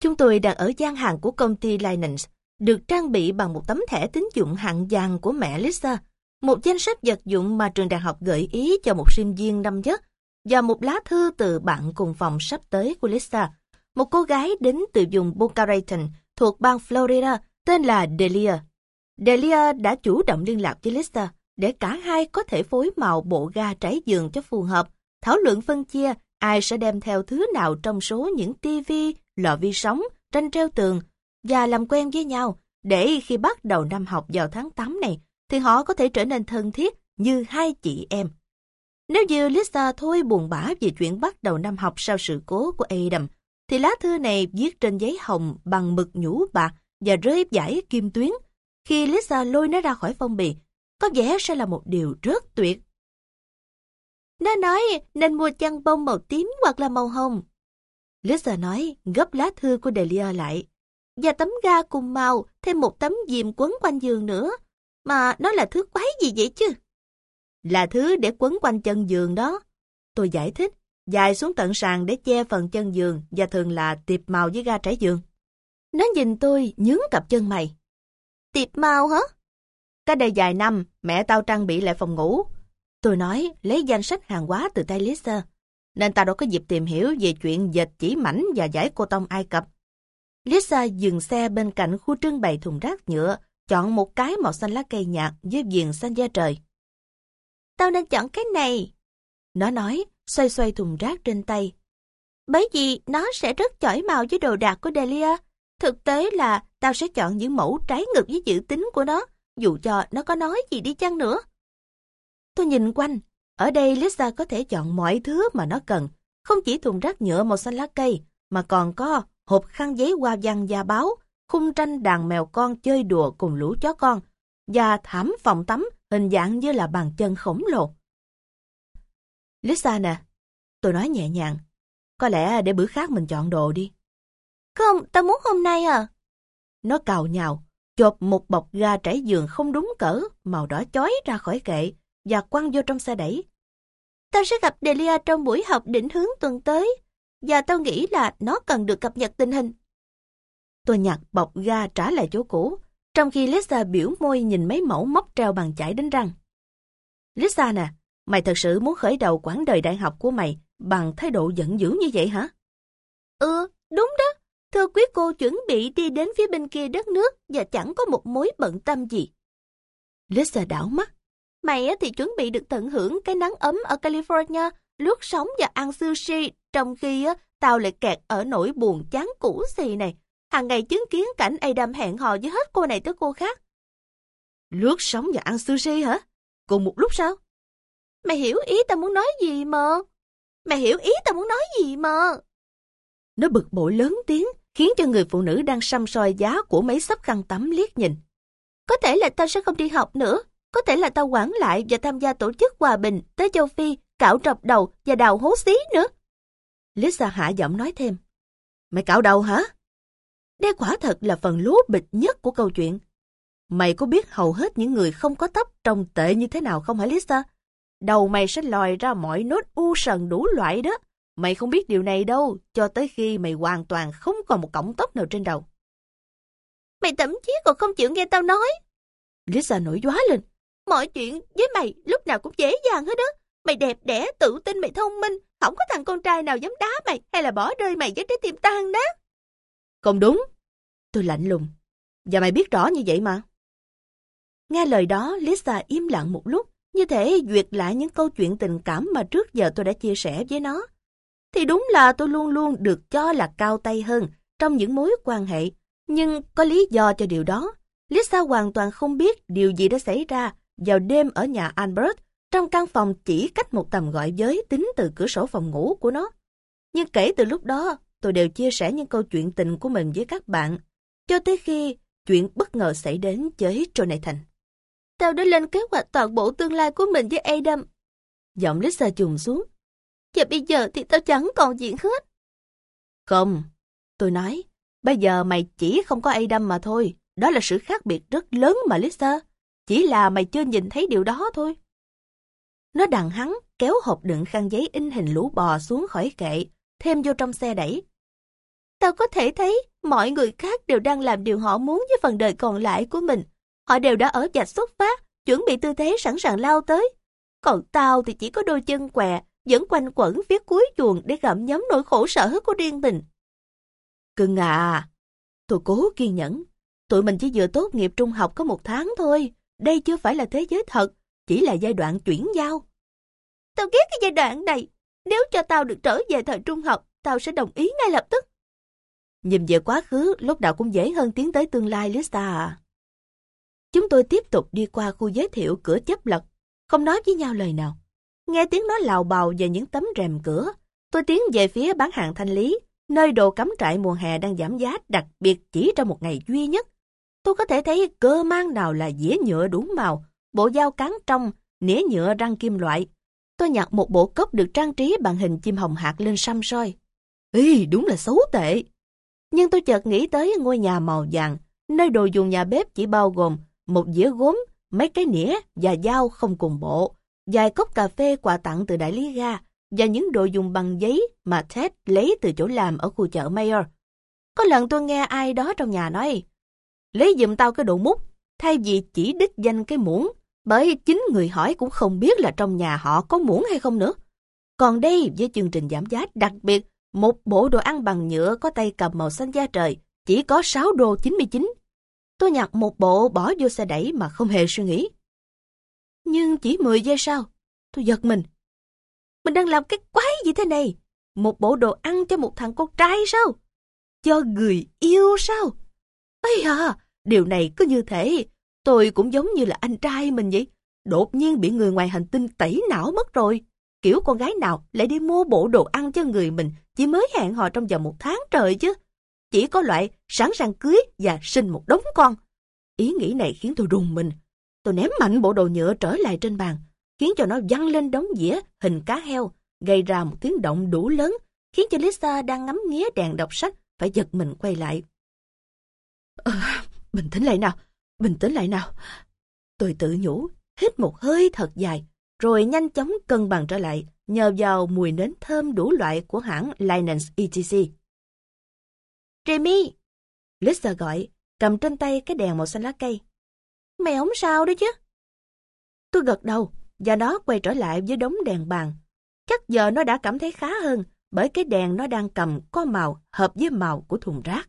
S1: Chúng tôi đang ở gian hàng của công ty Linens, được trang bị bằng một tấm thẻ tín dụng hạng vàng của mẹ Lisa, một danh sách vật dụng mà trường đại học gợi ý cho một sinh viên năm nhất, và một lá thư từ bạn cùng phòng sắp tới của Lisa, một cô gái đến từ vùng Boca Raton thuộc bang Florida tên là Delia. Delia đã chủ động liên lạc với Lisa để cả hai có thể phối màu bộ ga trải giường cho phù hợp, thảo luận phân chia ai sẽ đem theo thứ nào trong số những tivi, lò vi sóng, tranh treo tường, và làm quen với nhau để khi bắt đầu năm học vào tháng tám này thì họ có thể trở nên thân thiết như hai chị em. Nếu như Lisa thôi buồn bã về chuyện bắt đầu năm học sau sự cố của Adam, thì lá thư này viết trên giấy hồng bằng mực nhũ bạc và rơi dải kim tuyến. Khi Lisa lôi nó ra khỏi phong bì, có vẻ sẽ là một điều rất tuyệt. Nó nói nên mua chăn bông màu tím hoặc là màu hồng. Lisa nói, gấp lá thư của Delia lại. Và tấm ga cùng màu, thêm một tấm diềm quấn quanh giường nữa. Mà nó là thứ quái gì vậy chứ? Là thứ để quấn quanh chân giường đó. Tôi giải thích, dài xuống tận sàn để che phần chân giường và thường là tiệp màu với ga trải giường. Nó nhìn tôi nhướng cặp chân mày. Tiệp màu hả? Cách đây vài năm, mẹ tao trang bị lại phòng ngủ. Tôi nói, lấy danh sách hàng hóa từ tay Lisa, nên tao đâu có dịp tìm hiểu về chuyện dệt chỉ mảnh và giải cô tông Ai Cập. Lisa dừng xe bên cạnh khu trưng bày thùng rác nhựa, chọn một cái màu xanh lá cây nhạt với viền xanh da trời. Tao nên chọn cái này. Nó nói, xoay xoay thùng rác trên tay. Bởi vì nó sẽ rất chói màu với đồ đạc của Delia. Thực tế là tao sẽ chọn những mẫu trái ngược với dự tính của nó, dù cho nó có nói gì đi chăng nữa. Tôi nhìn quanh, ở đây Lisa có thể chọn mọi thứ mà nó cần, không chỉ thùng rác nhựa màu xanh lá cây, mà còn có hộp khăn giấy hoa văn da báo, khung tranh đàn mèo con chơi đùa cùng lũ chó con, và thảm phòng tắm hình dạng như là bàn chân khổng lồ. Lisa nè, tôi nói nhẹ nhàng, có lẽ để bữa khác mình chọn đồ đi. Không, tao muốn hôm nay à. Nó cào nhào, chộp một bọc ga trải giường không đúng cỡ, màu đỏ chói ra khỏi kệ, và quăng vô trong xe đẩy. Tao sẽ gặp Delia trong buổi học định hướng tuần tới, và tao nghĩ là nó cần được cập nhật tình hình. Tôi nhặt bọc ga trả lại chỗ cũ, trong khi Lisa biểu môi nhìn mấy mẫu móc treo bằng chải đánh răng. Lisa nè, mày thật sự muốn khởi đầu quãng đời đại học của mày bằng thái độ giận dữ như vậy hả? Ừ, đúng đó. Thưa quý cô chuẩn bị đi đến phía bên kia đất nước và chẳng có một mối bận tâm gì. Lisa đảo mắt. Mày thì chuẩn bị được tận hưởng cái nắng ấm ở California, lướt sóng và ăn sushi, trong khi tao lại kẹt ở nỗi buồn chán cũ xì này. Hàng ngày chứng kiến cảnh Adam hẹn hò với hết cô này tới cô khác. Lướt sóng và ăn sushi hả? Cùng một lúc sao? Mày hiểu ý tao muốn nói gì mà? Mày hiểu ý tao muốn nói gì mà? Nó bực bội lớn tiếng, khiến cho người phụ nữ đang săm soi giá của mấy xấp khăn tắm liếc nhìn. Có thể là tao sẽ không đi học nữa. Có thể là tao quản lại và tham gia tổ chức hòa bình tới châu Phi, cạo trọc đầu và đào hố xí nữa. Lisa hạ giọng nói thêm. Mày cạo đầu hả? Đây quả thật là phần lố bịch nhất của câu chuyện. Mày có biết hầu hết những người không có tóc trông tệ như thế nào không hả Lisa? Đầu mày sẽ lòi ra mọi nốt u sần đủ loại đó. Mày không biết điều này đâu, cho tới khi mày hoàn toàn không còn một cọng tóc nào trên đầu. Mày thậm chí còn không chịu nghe tao nói. Lisa nổi đoá lên. Mọi chuyện với mày lúc nào cũng dễ dàng hết đó. Mày đẹp đẽ, tự tin, mày thông minh. Không có thằng con trai nào dám đá mày hay là bỏ rơi mày với trái tim tan nát. Không đúng. Tôi lạnh lùng. Và mày biết rõ như vậy mà. Nghe lời đó, Lisa im lặng một lúc, như thể duyệt lại những câu chuyện tình cảm mà trước giờ tôi đã chia sẻ với nó. Thì đúng là tôi luôn luôn được cho là cao tay hơn trong những mối quan hệ. Nhưng có lý do cho điều đó. Lisa hoàn toàn không biết điều gì đã xảy ra vào đêm ở nhà Albert, trong căn phòng chỉ cách một tầm gọi giới tính từ cửa sổ phòng ngủ của nó. Nhưng kể từ lúc đó, tôi đều chia sẻ những câu chuyện tình của mình với các bạn, cho tới khi chuyện bất ngờ xảy đến với Jonathan. Tao đã lên kế hoạch toàn bộ tương lai của mình với Adam. Giọng Lisa trùng xuống. Và bây giờ thì tao chẳng còn gì hết. Không, tôi nói, bây giờ mày chỉ không có Adam mà thôi. Đó là sự khác biệt rất lớn mà Lisa. Chỉ là mày chưa nhìn thấy điều đó thôi. Nó đằng hắn kéo hộp đựng khăn giấy in hình lũ bò xuống khỏi kệ, thêm vô trong xe đẩy. Tao có thể thấy mọi người khác đều đang làm điều họ muốn với phần đời còn lại của mình. Họ đều đã ở vạch xuất phát, chuẩn bị tư thế sẵn sàng lao tới. Còn tao thì chỉ có đôi chân què, vẫn quanh quẩn phía cuối chuồng để gặm nhấm nỗi khổ sở của riêng mình. Cưng à, tôi cố kiên nhẫn. Tụi mình chỉ vừa tốt nghiệp trung học có một tháng thôi. Đây chưa phải là thế giới thật, chỉ là giai đoạn chuyển giao. Tao ghét cái giai đoạn này. Nếu cho tao được trở về thời trung học, tao sẽ đồng ý ngay lập tức. Nhìn về quá khứ, lúc nào cũng dễ hơn tiến tới tương lai, Lisa à. Chúng tôi tiếp tục đi qua khu giới thiệu cửa chớp lật, không nói với nhau lời nào. Nghe tiếng nói lào bào về những tấm rèm cửa, tôi tiến về phía bán hàng thanh lý, nơi đồ cắm trại mùa hè đang giảm giá đặc biệt chỉ trong một ngày duy nhất. Tôi có thể thấy cơ mang nào là dĩa nhựa đủ màu, bộ dao cán trong, nĩa nhựa răng kim loại. Tôi nhặt một bộ cốc được trang trí bằng hình chim hồng hạc lên xăm soi. Ý, đúng là xấu tệ. Nhưng tôi chợt nghĩ tới ngôi nhà màu vàng, nơi đồ dùng nhà bếp chỉ bao gồm một dĩa gốm, mấy cái nĩa và dao không cùng bộ, vài cốc cà phê quà tặng từ đại lý ga và những đồ dùng bằng giấy mà Ted lấy từ chỗ làm ở khu chợ Mayer. Có lần tôi nghe ai đó trong nhà nói, lấy giùm tao cái đồ mút, thay vì chỉ đích danh cái muỗng, bởi chính người hỏi cũng không biết là trong nhà họ có muỗng hay không nữa. Còn đây, với chương trình giảm giá đặc biệt, một bộ đồ ăn bằng nhựa có tay cầm màu xanh da trời, chỉ có sáu đô chín mươi chín. Tôi nhặt một bộ bỏ vô xe đẩy mà không hề suy nghĩ. Nhưng chỉ mười giây sau, tôi giật mình. Mình đang làm cái quái gì thế này? Một bộ đồ ăn cho một thằng con trai sao? Cho người yêu sao? Ây à, điều này cứ như thế. Tôi cũng giống như là anh trai mình vậy. Đột nhiên bị người ngoài hành tinh tẩy não mất rồi. Kiểu con gái nào lại đi mua bộ đồ ăn cho người mình chỉ mới hẹn hò trong vòng một tháng trời chứ. Chỉ có loại sẵn sàng cưới và sinh một đống con. Ý nghĩ này khiến tôi rùng mình. Tôi ném mạnh bộ đồ nhựa trở lại trên bàn, khiến cho nó văng lên đống dĩa hình cá heo, gây ra một tiếng động đủ lớn, khiến cho Lisa đang ngắm nghía đèn đọc sách phải giật mình quay lại. À, bình tĩnh lại nào, bình tĩnh lại nào. Tôi tự nhủ, hít một hơi thật dài, rồi nhanh chóng cân bằng trở lại, nhờ vào mùi nến thơm đủ loại của hãng Linens et cetera. Jamie! Lisa gọi, cầm trên tay cái đèn màu xanh lá cây. Mày không sao đó chứ? Tôi gật đầu, và nó quay trở lại với đống đèn bàn. Chắc giờ nó đã cảm thấy khá hơn, bởi cái đèn nó đang cầm có màu hợp với màu của thùng rác.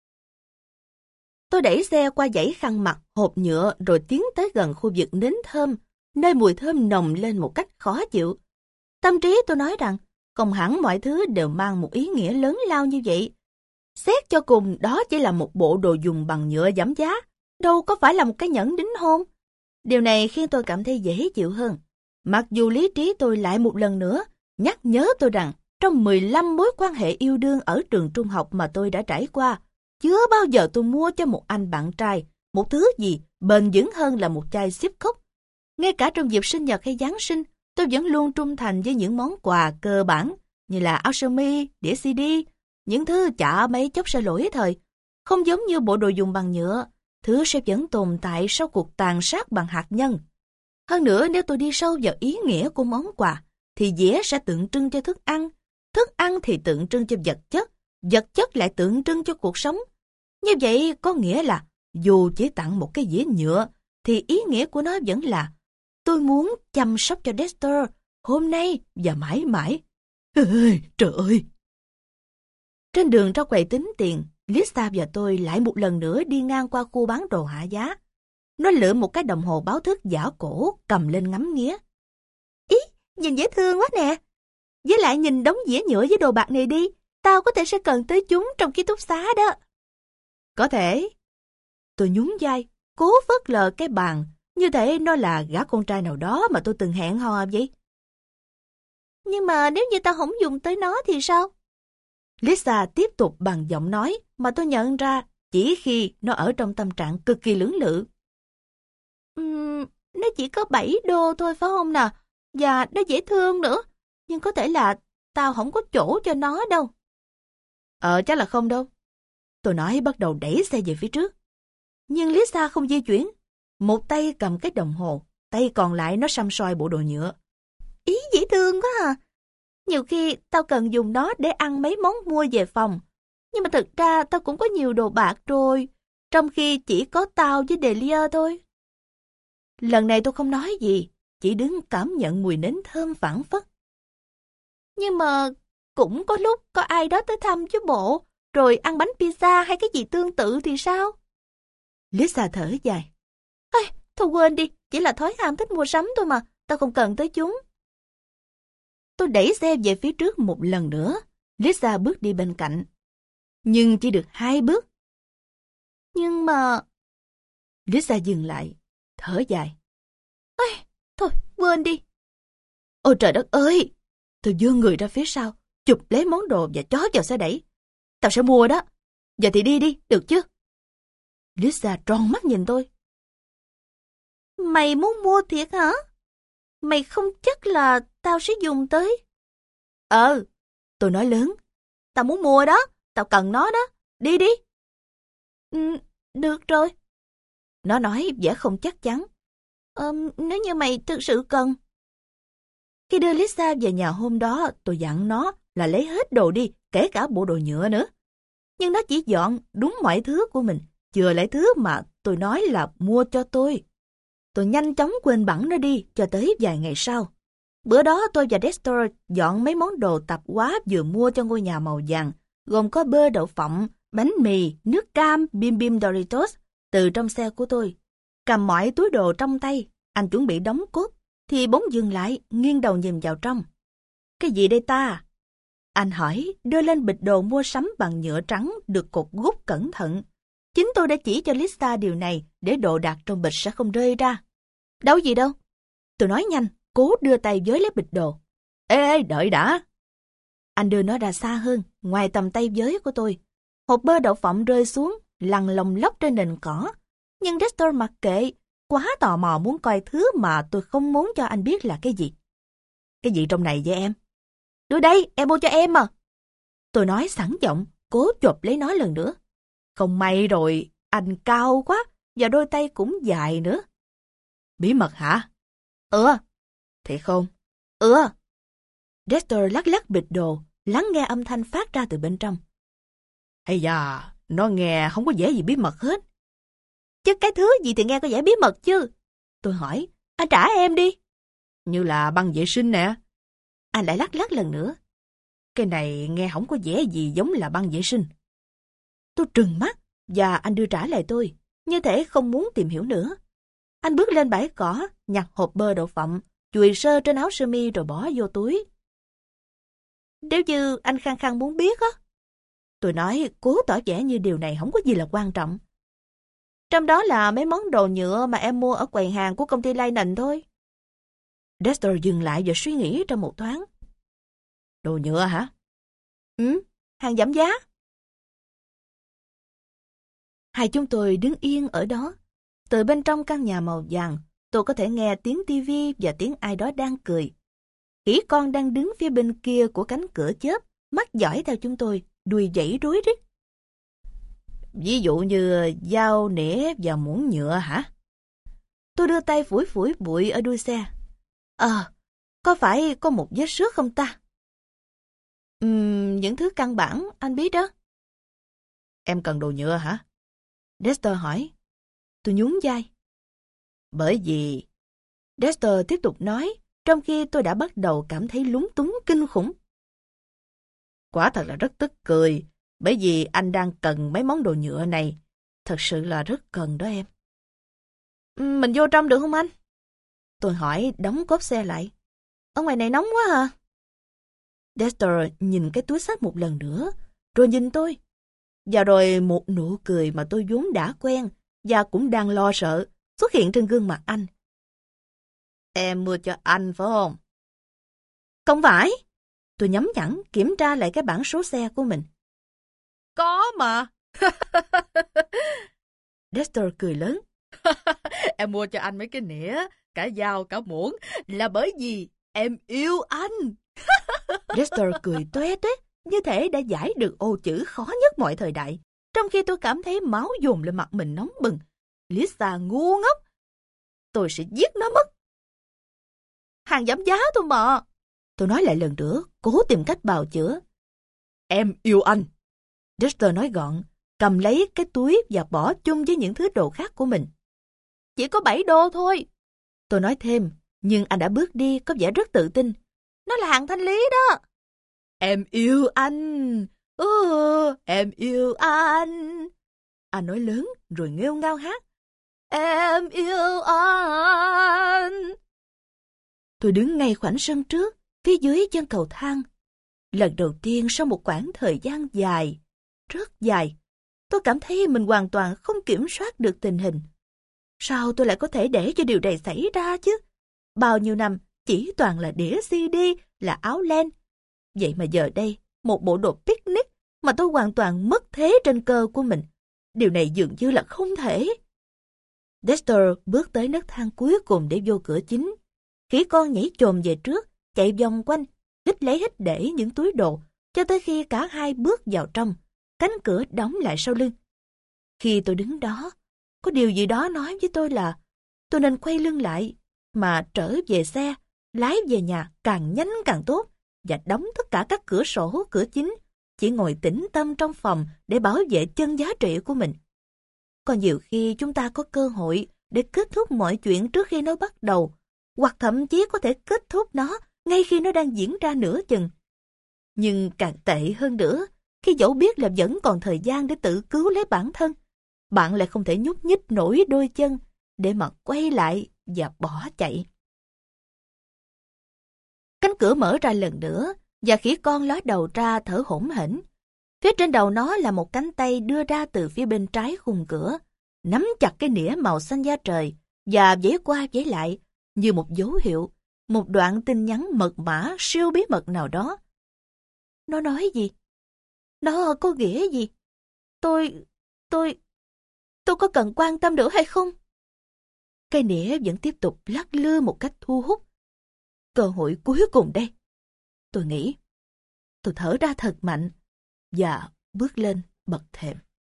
S1: Tôi đẩy xe qua dãy khăn mặt, hộp nhựa rồi tiến tới gần khu vực nến thơm, nơi mùi thơm nồng lên một cách khó chịu. Tâm trí tôi nói rằng, không hẳn mọi thứ đều mang một ý nghĩa lớn lao như vậy. Xét cho cùng đó chỉ là một bộ đồ dùng bằng nhựa giảm giá, đâu có phải là một cái nhẫn đính hôn. Điều này khiến tôi cảm thấy dễ chịu hơn. Mặc dù lý trí tôi lại một lần nữa nhắc nhớ tôi rằng trong mười lăm mối quan hệ yêu đương ở trường trung học mà tôi đã trải qua, chưa bao giờ tôi mua cho một anh bạn trai một thứ gì bền vững hơn là một chai xíp cốc. Ngay cả trong dịp sinh nhật hay Giáng sinh, tôi vẫn luôn trung thành với những món quà cơ bản như là áo sơ mi, đĩa xê đê, những thứ chả mấy chốc sẽ lỗi thời. Không giống như bộ đồ dùng bằng nhựa, thứ sẽ vẫn tồn tại sau cuộc tàn sát bằng hạt nhân. Hơn nữa, nếu tôi đi sâu vào ý nghĩa của món quà, thì dĩa sẽ tượng trưng cho thức ăn, thức ăn thì tượng trưng cho vật chất, vật chất lại tượng trưng cho cuộc sống. Như vậy có nghĩa là dù chỉ tặng một cái dĩa nhựa, thì ý nghĩa của nó vẫn là tôi muốn chăm sóc cho Dexter hôm nay và mãi mãi. Ê, trời ơi! Trên đường ra quầy tính tiền, Lisa và tôi lại một lần nữa đi ngang qua khu bán đồ hạ giá. Nó lựa một cái đồng hồ báo thức giả cổ cầm lên ngắm nghía. Ý, nhìn dễ thương quá nè. Với lại nhìn đống dĩa nhựa với đồ bạc này đi, tao có thể sẽ cần tới chúng trong ký túc xá đó. Có thể. Tôi nhún vai, cố phớt lờ cái bàn, như thể nó là gã con trai nào đó mà tôi từng hẹn hò vậy. Nhưng mà nếu như tao không dùng tới nó thì sao? Lisa tiếp tục bằng giọng nói mà tôi nhận ra chỉ khi nó ở trong tâm trạng cực kỳ lưỡng lự. Uhm, nó chỉ có bảy đô thôi phải không nè? Và nó dễ thương nữa. Nhưng có thể là tao không có chỗ cho nó đâu. Ờ, chắc là không đâu. Tôi nói bắt đầu đẩy xe về phía trước. Nhưng Lisa không di chuyển. Một tay cầm cái đồng hồ, tay còn lại nó săm soi bộ đồ nhựa. Ý dễ thương quá à. Nhiều khi tao cần dùng nó để ăn mấy món mua về phòng. Nhưng mà thực ra tao cũng có nhiều đồ bạc rồi, trong khi chỉ có tao với Delia thôi. Lần này tôi không nói gì, chỉ đứng cảm nhận mùi nến thơm phảng phất. Nhưng mà cũng có lúc có ai đó tới thăm chứ bộ, rồi ăn bánh pizza hay cái gì tương tự thì sao? Lisa thở dài. Ây, thôi quên đi, chỉ là thói ham thích mua sắm thôi mà, tao không cần tới chúng. Tôi đẩy xe về phía trước một lần nữa, Lisa bước đi bên cạnh. Nhưng chỉ được hai bước. Nhưng mà... Lisa dừng lại, thở dài. Ây, thôi, quên đi. Ôi trời đất ơi! Tôi đưa người ra phía sau, chụp lấy món đồ và chó vào xe đẩy. Tao sẽ mua đó. Giờ thì đi đi, được chứ? Lisa tròn mắt nhìn tôi. Mày muốn mua thiệt hả? Mày không chắc là tao sẽ dùng tới. Ờ, tôi nói lớn. Tao muốn mua đó, tao cần nó đó. Đi đi. Ừ, được rồi. Nó nói vẻ không chắc chắn. Ờ, nếu như mày thực sự cần. Khi đưa Lisa về nhà hôm đó, tôi dặn nó là lấy hết đồ đi, kể cả bộ đồ nhựa nữa. Nhưng nó chỉ dọn đúng mọi thứ của mình, chừa lại thứ mà tôi nói là mua cho tôi. Tôi nhanh chóng quên bẵng nó đi cho tới vài ngày sau. Bữa đó tôi và Dexter dọn mấy món đồ tạp hóa vừa mua cho ngôi nhà màu vàng, gồm có bơ đậu phộng, bánh mì, nước cam, bim bim Doritos từ trong xe của tôi. Cầm mọi túi đồ trong tay, anh chuẩn bị đóng cốt, thì bỗng dừng lại, nghiêng đầu nhìn vào trong. Cái gì đây ta? Anh hỏi, đưa lên bịch đồ mua sắm bằng nhựa trắng được cột gút cẩn thận. Chính tôi đã chỉ cho Lisa điều này để đồ đạc trong bịch sẽ không rơi ra. Đâu gì đâu. Tôi nói nhanh, cố đưa tay với lấy bịch đồ. Ê, ê, đợi đã. Anh đưa nó ra xa hơn, ngoài tầm tay với của tôi. Hộp bơ đậu phộng rơi xuống, lăn lồng lóc trên nền cỏ. Nhưng Dexter mặc kệ, quá tò mò muốn coi thứ mà tôi không muốn cho anh biết là cái gì. Cái gì trong này vậy em? Đưa đây, em mua cho em mà. Tôi nói sẵn giọng, cố chộp lấy nó lần nữa. Không may rồi, anh cao quá, và đôi tay cũng dài nữa. Bí mật hả? Ừ. Thiệt không? Ừ. Dexter lắc lắc bịch đồ, lắng nghe âm thanh phát ra từ bên trong. Ây da, nó nghe không có vẻ gì bí mật hết. Chứ cái thứ gì thì nghe có vẻ bí mật chứ. Tôi hỏi, anh trả em đi. Như là băng vệ sinh nè. Anh lại lắc lắc lần nữa. Cái này nghe không có vẻ gì giống là băng vệ sinh. Tôi trừng mắt, và anh đưa trả lại tôi, như thể không muốn tìm hiểu nữa. Anh bước lên bãi cỏ, nhặt hộp bơ đậu phộng, chùi sơ trên áo sơ mi rồi bỏ vô túi. Nếu như anh khăng khăng muốn biết á. Tôi nói cố tỏ vẻ như điều này không có gì là quan trọng. Trong đó là mấy món đồ nhựa mà em mua ở quầy hàng của công ty Linen thôi. Dexter dừng lại và suy nghĩ trong một thoáng. Đồ nhựa hả? Ừ, hàng giảm giá. Hai chúng tôi đứng yên ở đó. Từ bên trong căn nhà màu vàng, tôi có thể nghe tiếng tivi và tiếng ai đó đang cười. Khỉ con đang đứng phía bên kia của cánh cửa chớp, mắt dõi theo chúng tôi, đuôi giãy rối rít. Ví dụ như dao, nĩa và muỗng nhựa hả? Tôi đưa tay phủi phủi bụi ở đuôi xe. Ờ, có phải có một vết xước không ta? Ừm, những thứ căn bản, anh biết đó. Em cần đồ nhựa hả? Dexter hỏi. Tôi nhún vai. Bởi vì... Dexter tiếp tục nói, trong khi tôi đã bắt đầu cảm thấy lúng túng kinh khủng. Quả thật là rất tức cười, bởi vì anh đang cần mấy món đồ nhựa này. Thật sự là rất cần đó em. Mình vô trong được không anh? Tôi hỏi đóng cốp xe lại. Ở ngoài này nóng quá à? Dexter nhìn cái túi xách một lần nữa, rồi nhìn tôi. Và rồi một nụ cười mà tôi vốn đã quen và cũng đang lo sợ xuất hiện trên gương mặt anh. Em mua cho anh phải không? Không phải. Tôi nhắm nhẵn kiểm tra lại cái bảng số xe của mình. Có mà. Dexter cười lớn. Em mua cho anh mấy cái nĩa, cả dao, cả muỗng là bởi vì em yêu anh. Dexter cười toe toét, như thể đã giải được ô chữ khó nhất mọi thời đại. Trong khi tôi cảm thấy máu dồn lên mặt mình nóng bừng. Lisa ngu ngốc. Tôi sẽ giết nó mất. Hàng giảm giá thôi mà. Tôi nói lại lần nữa, cố tìm cách bào chữa. Em yêu anh. Dexter nói gọn, cầm lấy cái túi và bỏ chung với những thứ đồ khác của mình. Chỉ có bảy đô thôi. Tôi nói thêm, nhưng anh đã bước đi có vẻ rất tự tin. Nó là hàng thanh lý đó. Em yêu anh. Ừ, em yêu anh. Anh nói lớn rồi nghêu ngao hát. Em yêu anh. Tôi đứng ngay khoảnh sân trước, phía dưới chân cầu thang. Lần đầu tiên sau một khoảng thời gian dài, rất dài, tôi cảm thấy mình hoàn toàn không kiểm soát được tình hình. Sao tôi lại có thể để cho điều này xảy ra chứ? Bao nhiêu năm chỉ toàn là đĩa xê đê, là áo len. Vậy mà giờ đây, một bộ đồ picnic mà tôi hoàn toàn mất thế trên cơ của mình. Điều này dường như là không thể. Dexter bước tới nấc thang cuối cùng để vô cửa chính. Khỉ con nhảy chồm về trước, chạy vòng quanh, hít lấy hít để những túi đồ, cho tới khi cả hai bước vào trong, cánh cửa đóng lại sau lưng. Khi tôi đứng đó, có điều gì đó nói với tôi là tôi nên quay lưng lại, mà trở về xe, lái về nhà càng nhanh càng tốt, và đóng tất cả các cửa sổ, cửa chính, chỉ ngồi tĩnh tâm trong phòng để bảo vệ chân giá trị của mình. Còn nhiều khi chúng ta có cơ hội để kết thúc mọi chuyện trước khi nó bắt đầu, hoặc thậm chí có thể kết thúc nó ngay khi nó đang diễn ra nửa chừng. Nhưng càng tệ hơn nữa, khi dẫu biết là vẫn còn thời gian để tự cứu lấy bản thân, bạn lại không thể nhúc nhích nổi đôi chân để mà quay lại và bỏ chạy. Cánh cửa mở ra lần nữa, và khỉ con ló đầu ra thở hổn hển. Phía trên đầu nó là một cánh tay đưa ra từ phía bên trái khung cửa, nắm chặt cái nĩa màu xanh da trời và vẫy qua vẫy lại như một dấu hiệu, một đoạn tin nhắn mật mã siêu bí mật nào đó. Nó nói gì? Nó có nghĩa gì? Tôi... tôi... tôi có cần quan tâm nữa hay không? Cây nĩa vẫn tiếp tục lắc lư một cách thu hút. Cơ hội cuối cùng đây. Tôi nghĩ. Tôi thở ra thật mạnh và bước lên bậc thềm.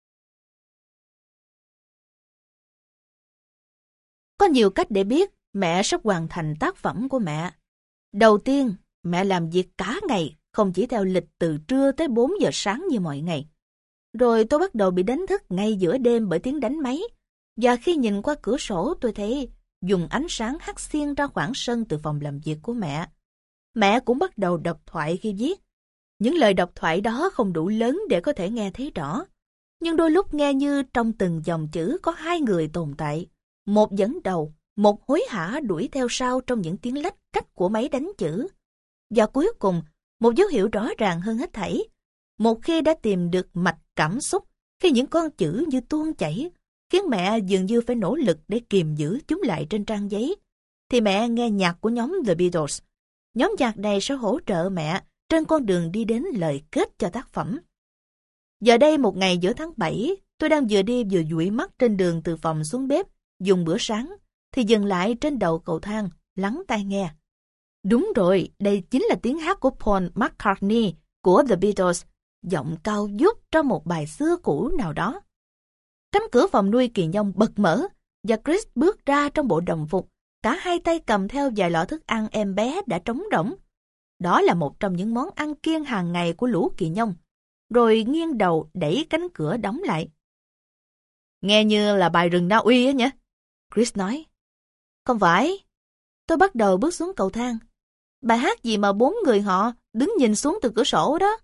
S1: Có nhiều cách để biết mẹ sắp hoàn thành tác phẩm của mẹ. Đầu tiên, mẹ làm việc cả ngày, không chỉ theo lịch từ trưa tới bốn giờ sáng như mọi ngày. Rồi tôi bắt đầu bị đánh thức ngay giữa đêm bởi tiếng đánh máy. Và khi nhìn qua cửa sổ tôi thấy dùng ánh sáng hắt xiên ra khoảng sân từ phòng làm việc của mẹ. Mẹ cũng bắt đầu đọc thoại khi viết. Những lời đọc thoại đó không đủ lớn để có thể nghe thấy rõ. Nhưng đôi lúc nghe như trong từng dòng chữ có hai người tồn tại. Một dẫn đầu, một hối hả đuổi theo sau trong những tiếng lách cách của máy đánh chữ. Và cuối cùng, một dấu hiệu rõ ràng hơn hết thảy. Một khi đã tìm được mạch cảm xúc, khi những con chữ như tuôn chảy, khiến mẹ dường như phải nỗ lực để kìm giữ chúng lại trên trang giấy, thì mẹ nghe nhạc của nhóm The Beatles. Nhóm nhạc này sẽ hỗ trợ mẹ trên con đường đi đến lời kết cho tác phẩm. Giờ đây một ngày giữa tháng bảy, tôi đang vừa đi vừa dụi mắt trên đường từ phòng xuống bếp, dùng bữa sáng, thì dừng lại trên đầu cầu thang, lắng tai nghe. Đúng rồi, đây chính là tiếng hát của Paul McCartney của The Beatles, giọng cao vút trong một bài xưa cũ nào đó. Cánh cửa phòng nuôi kỳ nhông bật mở, và Chris bước ra trong bộ đồng phục, cả hai tay cầm theo vài lọ thức ăn em bé đã trống rỗng. Đó là một trong những món ăn kiêng hàng ngày của lũ kỳ nhông. Rồi nghiêng đầu đẩy cánh cửa đóng lại. Nghe như là bài rừng Na Uy á nhỉ? Chris nói. Không phải. Tôi bắt đầu bước xuống cầu thang. Bài hát gì mà bốn người họ đứng nhìn xuống từ cửa sổ đó?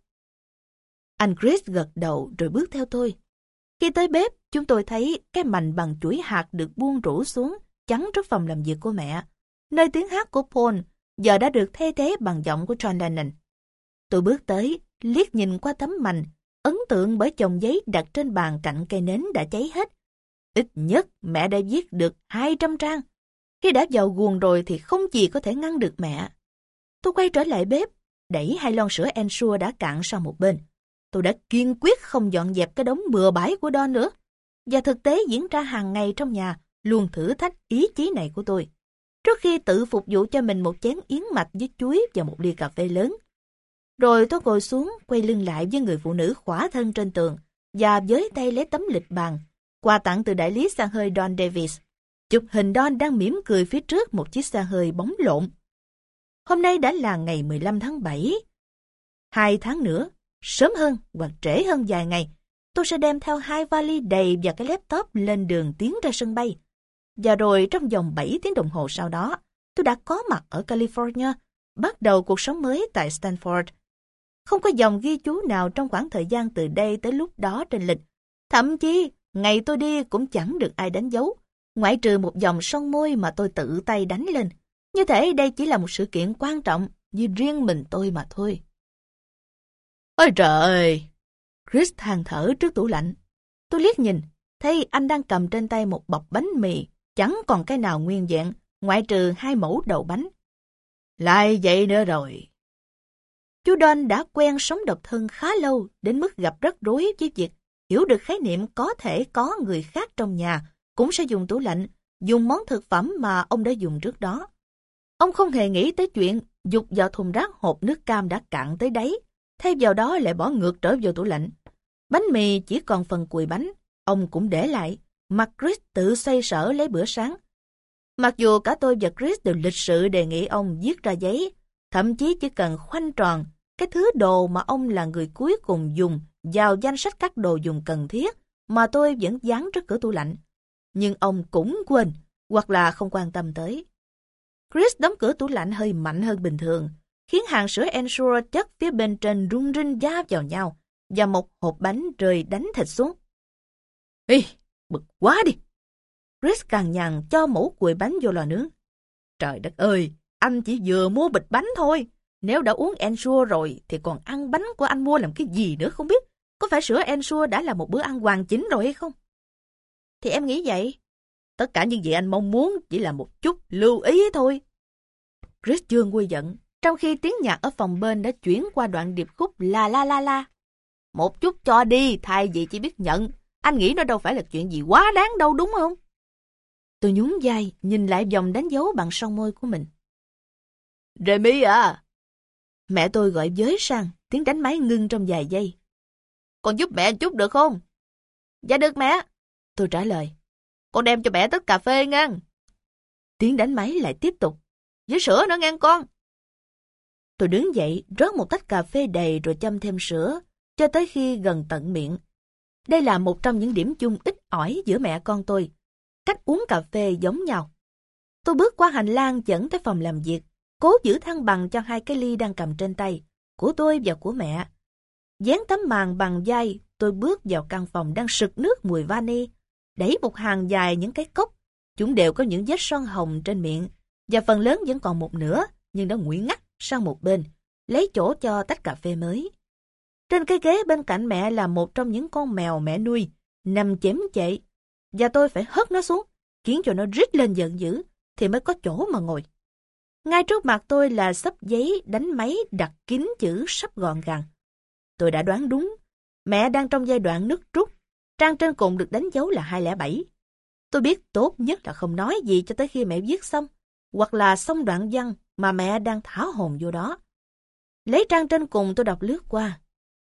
S1: Anh Chris gật đầu rồi bước theo tôi. Khi tới bếp, chúng tôi thấy cái mành bằng chuỗi hạt được buông rủ xuống chắn trước phòng làm việc của mẹ, nơi tiếng hát của Paul giờ đã được thay thế bằng giọng của John Lennon. Tôi bước tới, liếc nhìn qua tấm mành, ấn tượng bởi chồng giấy đặt trên bàn cạnh cây nến đã cháy hết. Ít nhất mẹ đã viết được hai trăm trang. Khi đã vào guồng rồi thì không gì có thể ngăn được mẹ. Tôi quay trở lại bếp, đẩy hai lon sữa Ensure đã cạn sang một bên. Tôi đã kiên quyết không dọn dẹp cái đống bừa bãi của Don nữa. Và thực tế diễn ra hàng ngày trong nhà luôn thử thách ý chí này của tôi. Trước khi tự phục vụ cho mình một chén yến mạch với chuối và một ly cà phê lớn. Rồi tôi ngồi xuống, quay lưng lại với người phụ nữ khỏa thân trên tường và với tay lấy tấm lịch bàn, quà tặng từ đại lý xe hơi Don Davis. Chụp hình Don đang mỉm cười phía trước một chiếc xe hơi bóng lộn. Hôm nay đã là ngày mười lăm tháng bảy. Hai tháng nữa, Sớm hơn hoặc trễ hơn vài ngày, tôi sẽ đem theo hai vali đầy và cái laptop lên đường tiến ra sân bay. Và rồi trong vòng bảy tiếng đồng hồ sau đó, tôi đã có mặt ở California, bắt đầu cuộc sống mới tại Stanford. Không có dòng ghi chú nào trong khoảng thời gian từ đây tới lúc đó trên lịch. Thậm chí, ngày tôi đi cũng chẳng được ai đánh dấu, ngoại trừ một dòng son môi mà tôi tự tay đánh lên. Như thể đây chỉ là một sự kiện quan trọng như riêng mình tôi mà thôi. Ôi trời ơi! Chris than thở trước tủ lạnh. Tôi liếc nhìn, thấy anh đang cầm trên tay một bọc bánh mì, chẳng còn cái nào nguyên vẹn, ngoại trừ hai mẩu đầu bánh. Lại vậy nữa rồi. Chú Don đã quen sống độc thân khá lâu, đến mức gặp rất rối với việc hiểu được khái niệm có thể có người khác trong nhà cũng sẽ dùng tủ lạnh, dùng món thực phẩm mà ông đã dùng trước đó. Ông không hề nghĩ tới chuyện dục vào thùng rác hộp nước cam đã cạn tới đáy, thay vào đó lại bỏ ngược trở vào tủ lạnh. Bánh mì chỉ còn phần cùi bánh, ông cũng để lại, mặc Chris tự xoay sở lấy bữa sáng. Mặc dù cả tôi và Chris đều lịch sự đề nghị ông viết ra giấy, thậm chí chỉ cần khoanh tròn cái thứ đồ mà ông là người cuối cùng dùng vào danh sách các đồ dùng cần thiết mà tôi vẫn dán trước cửa tủ lạnh. Nhưng ông cũng quên, hoặc là không quan tâm tới. Chris đóng cửa tủ lạnh hơi mạnh hơn bình thường, khiến hàng sữa Ensure chất phía bên trên rung rinh va vào nhau, và một hộp bánh rơi đánh thịt xuống. Ê, bực quá đi! Chris cằn nhằn cho mẩu cùi bánh vô lò nướng. Trời đất ơi, anh chỉ vừa mua bịch bánh thôi. Nếu đã uống Ensure rồi thì còn ăn bánh của anh mua làm cái gì nữa không biết. Có phải sữa Ensure đã là một bữa ăn hoàn chỉnh rồi hay không? Thì em nghĩ vậy. Tất cả những gì anh mong muốn chỉ là một chút lưu ý thôi. Chris chưa nguôi giận, trong khi tiếng nhạc ở phòng bên đã chuyển qua đoạn điệp khúc la la la la. Một chút cho đi, thay vì chỉ biết nhận. Anh nghĩ nó đâu phải là chuyện gì quá đáng đâu, đúng không? Tôi nhún vai, nhìn lại vòng đánh dấu bằng son môi của mình. Remy à! Mẹ tôi gọi với sang, tiếng đánh máy ngưng trong vài giây. Con giúp mẹ chút được không? Dạ được mẹ. Tôi trả lời. Con đem cho mẹ tách cà phê ngang. Tiếng đánh máy lại tiếp tục. Với sữa nữa ngang con. Tôi đứng dậy, rót một tách cà phê đầy rồi châm thêm sữa, cho tới khi gần tận miệng. Đây là một trong những điểm chung ít ỏi giữa mẹ con tôi. Cách uống cà phê giống nhau. Tôi bước qua hành lang dẫn tới phòng làm việc, cố giữ thăng bằng cho hai cái ly đang cầm trên tay, của tôi và của mẹ. Dán tấm màn bằng vai, tôi bước vào căn phòng đang sực nước mùi vani, đẩy một hàng dài những cái cốc. Chúng đều có những vết son hồng trên miệng, và phần lớn vẫn còn một nửa, nhưng đã nguội ngắt sang một bên, lấy chỗ cho tách cà phê mới. Trên cái ghế bên cạnh mẹ là một trong những con mèo mẹ nuôi, nằm chém chệ, và tôi phải hất nó xuống, khiến cho nó rít lên giận dữ, thì mới có chỗ mà ngồi. Ngay trước mặt tôi là xấp giấy đánh máy đặt kín chữ sắp gọn gàng. Tôi đã đoán đúng, mẹ đang trong giai đoạn nước rút, trang trên cùng được đánh dấu là hai không bảy. Tôi biết tốt nhất là không nói gì cho tới khi mẹ viết xong, hoặc là xong đoạn văn mà mẹ đang thả hồn vô đó. Lấy trang trên cùng tôi đọc lướt qua.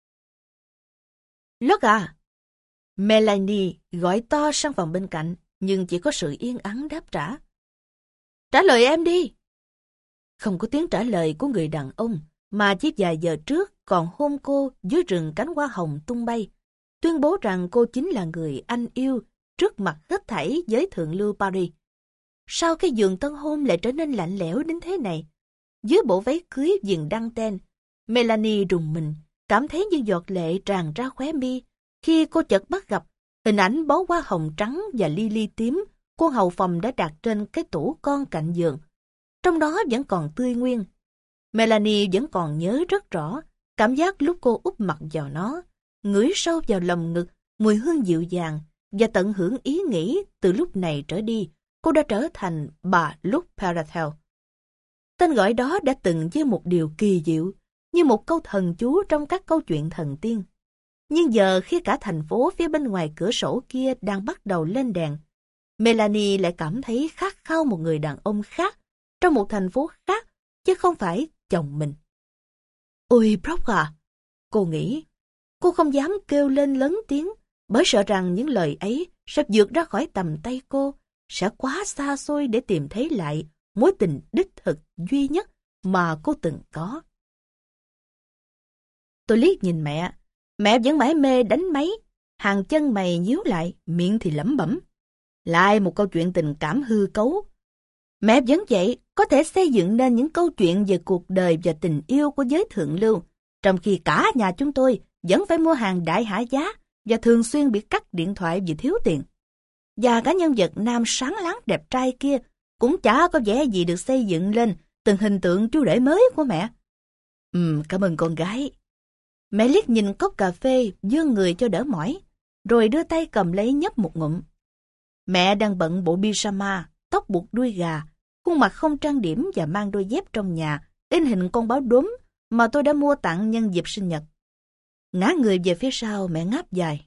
S1: Look à! Melanie gọi to sang phòng bên cạnh, nhưng chỉ có sự yên ắng đáp trả. Trả lời em đi! Không có tiếng trả lời của người đàn ông, mà chỉ vài giờ trước còn hôn cô dưới rừng cánh hoa hồng tung bay, tuyên bố rằng cô chính là người anh yêu trước mặt hết thảy giới thượng lưu Paris. Sao cái giường tân hôn lại trở nên lạnh lẽo đến thế này? Dưới bộ váy cưới viền đăng ten, Melanie rùng mình, cảm thấy như giọt lệ tràn ra khóe mi khi cô chợt bắt gặp hình ảnh bó hoa hồng trắng và lily tím cô hầu phòng đã đặt trên cái tủ con cạnh giường. Trong đó vẫn còn tươi nguyên. Melanie vẫn còn nhớ rất rõ cảm giác lúc cô úp mặt vào nó, ngửi sâu vào lồng ngực mùi hương dịu dàng, và tận hưởng ý nghĩ từ lúc này trở đi cô đã trở thành bà Luc Paratel. Tên gọi đó đã từng như một điều kỳ diệu, như một câu thần chú trong các câu chuyện thần tiên. Nhưng giờ khi cả thành phố phía bên ngoài cửa sổ kia đang bắt đầu lên đèn, Melanie lại cảm thấy khát khao một người đàn ông khác trong một thành phố khác, chứ không phải chồng mình. Ôi Brock à! Cô nghĩ. Cô không dám kêu lên lớn tiếng, bởi sợ rằng những lời ấy sẽ vượt ra khỏi tầm tay cô, sẽ quá xa xôi để tìm thấy lại mối tình đích thực duy nhất mà cô từng có. Tôi liếc nhìn mẹ. Mẹ vẫn mải mê đánh máy. Hàng chân mày nhíu lại, miệng thì lẩm bẩm. Lại một câu chuyện tình cảm hư cấu. Mẹ vẫn vậy, có thể xây dựng nên những câu chuyện về cuộc đời và tình yêu của giới thượng lưu, trong khi cả nhà chúng tôi vẫn phải mua hàng đại hạ giá và thường xuyên bị cắt điện thoại vì thiếu tiền. Và cả nhân vật nam sáng láng đẹp trai kia cũng chả có vẻ gì được xây dựng lên từng hình tượng chú rể mới của mẹ. Ừm, cảm ơn con gái. Mẹ liếc nhìn cốc cà phê, vươn người cho đỡ mỏi, rồi đưa tay cầm lấy nhấp một ngụm. Mẹ đang bận bộ pyjama, tóc buộc đuôi gà, khuôn mặt không trang điểm và mang đôi dép trong nhà, in hình con báo đốm mà tôi đã mua tặng nhân dịp sinh nhật. Ngã người về phía sau, mẹ ngáp dài.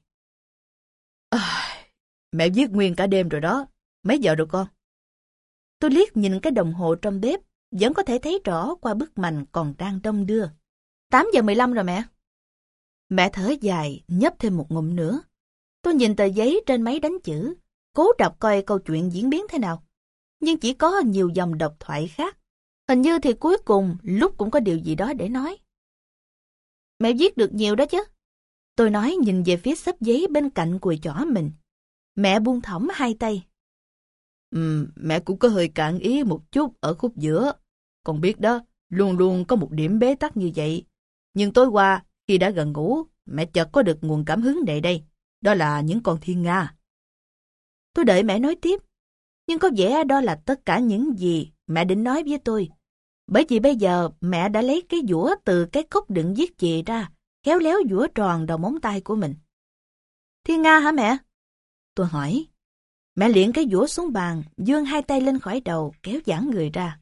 S1: À, mẹ viết nguyên cả đêm rồi đó. Mấy giờ rồi con? Tôi liếc nhìn cái đồng hồ trong bếp, vẫn có thể thấy rõ qua bức mành còn đang đong đưa. tám giờ mười lăm rồi mẹ. Mẹ thở dài, nhấp thêm một ngụm nữa. Tôi nhìn tờ giấy trên máy đánh chữ, cố đọc coi câu chuyện diễn biến thế nào. Nhưng chỉ có nhiều dòng độc thoại khác. Hình như thì cuối cùng lúc cũng có điều gì đó để nói. Mẹ viết được nhiều đó chứ. Tôi nói nhìn về phía xấp giấy bên cạnh cùi chỏ mình. Mẹ buông thõng hai tay. Ừm, mẹ cũng có hơi cạn ý một chút ở khúc giữa. Con biết đó, luôn luôn có một điểm bế tắc như vậy. Nhưng tối qua, khi đã gần ngủ, mẹ chợt có được nguồn cảm hứng này đây. Đó là những con thiên nga. Tôi đợi mẹ nói tiếp. Nhưng có vẻ đó là tất cả những gì mẹ định nói với tôi. Bởi vì bây giờ mẹ đã lấy cái dũa từ cái cốc đựng viết chì ra, khéo léo dũa tròn đầu móng tay của mình. Thiên nga hả mẹ? Tôi hỏi. Mẹ liệng cái dũa xuống bàn, vươn hai tay lên khỏi đầu, kéo giãn người ra.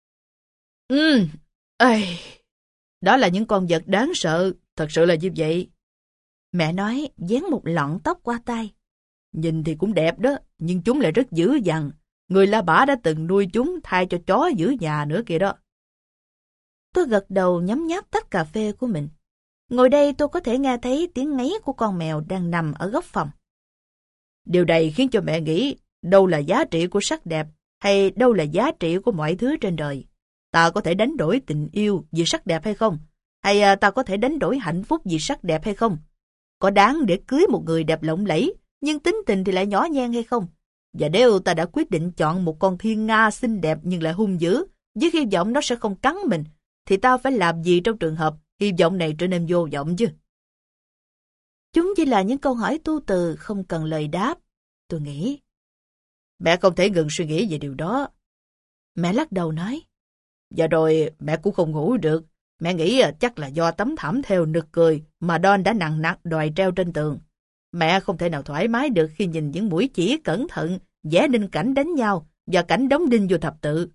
S1: Ừ, ây, đó là những con vật đáng sợ, thật sự là như vậy. Mẹ nói, dán một lọn tóc qua tay. Nhìn thì cũng đẹp đó, nhưng chúng lại rất dữ dằn. Người La Bả đã từng nuôi chúng thay cho chó giữ nhà nữa kìa đó. Tôi gật đầu nhấm nháp tách cà phê của mình. Ngồi đây tôi có thể nghe thấy tiếng ngáy của con mèo đang nằm ở góc phòng. Điều này khiến cho mẹ nghĩ đâu là giá trị của sắc đẹp hay đâu là giá trị của mọi thứ trên đời. Ta có thể đánh đổi tình yêu vì sắc đẹp hay không? Hay à, ta có thể đánh đổi hạnh phúc vì sắc đẹp hay không? Có đáng để cưới một người đẹp lộng lẫy nhưng tính tình thì lại nhỏ nhen hay không? Và nếu ta đã quyết định chọn một con thiên nga xinh đẹp nhưng lại hung dữ, với hy vọng nó sẽ không cắn mình, thì ta phải làm gì trong trường hợp hy vọng này trở nên vô vọng chứ? Chúng chỉ là những câu hỏi tu từ không cần lời đáp, tôi nghĩ. Mẹ không thể ngừng suy nghĩ về điều đó. Mẹ lắc đầu nói. Và rồi mẹ cũng không ngủ được. Mẹ nghĩ chắc là do tấm thảm thêu nực cười mà Don đã nặng nặc đòi treo trên tường. Mẹ không thể nào thoải mái được khi nhìn những mũi chỉ cẩn thận vẽ nên cảnh đánh nhau và cảnh đóng đinh vô thập tự.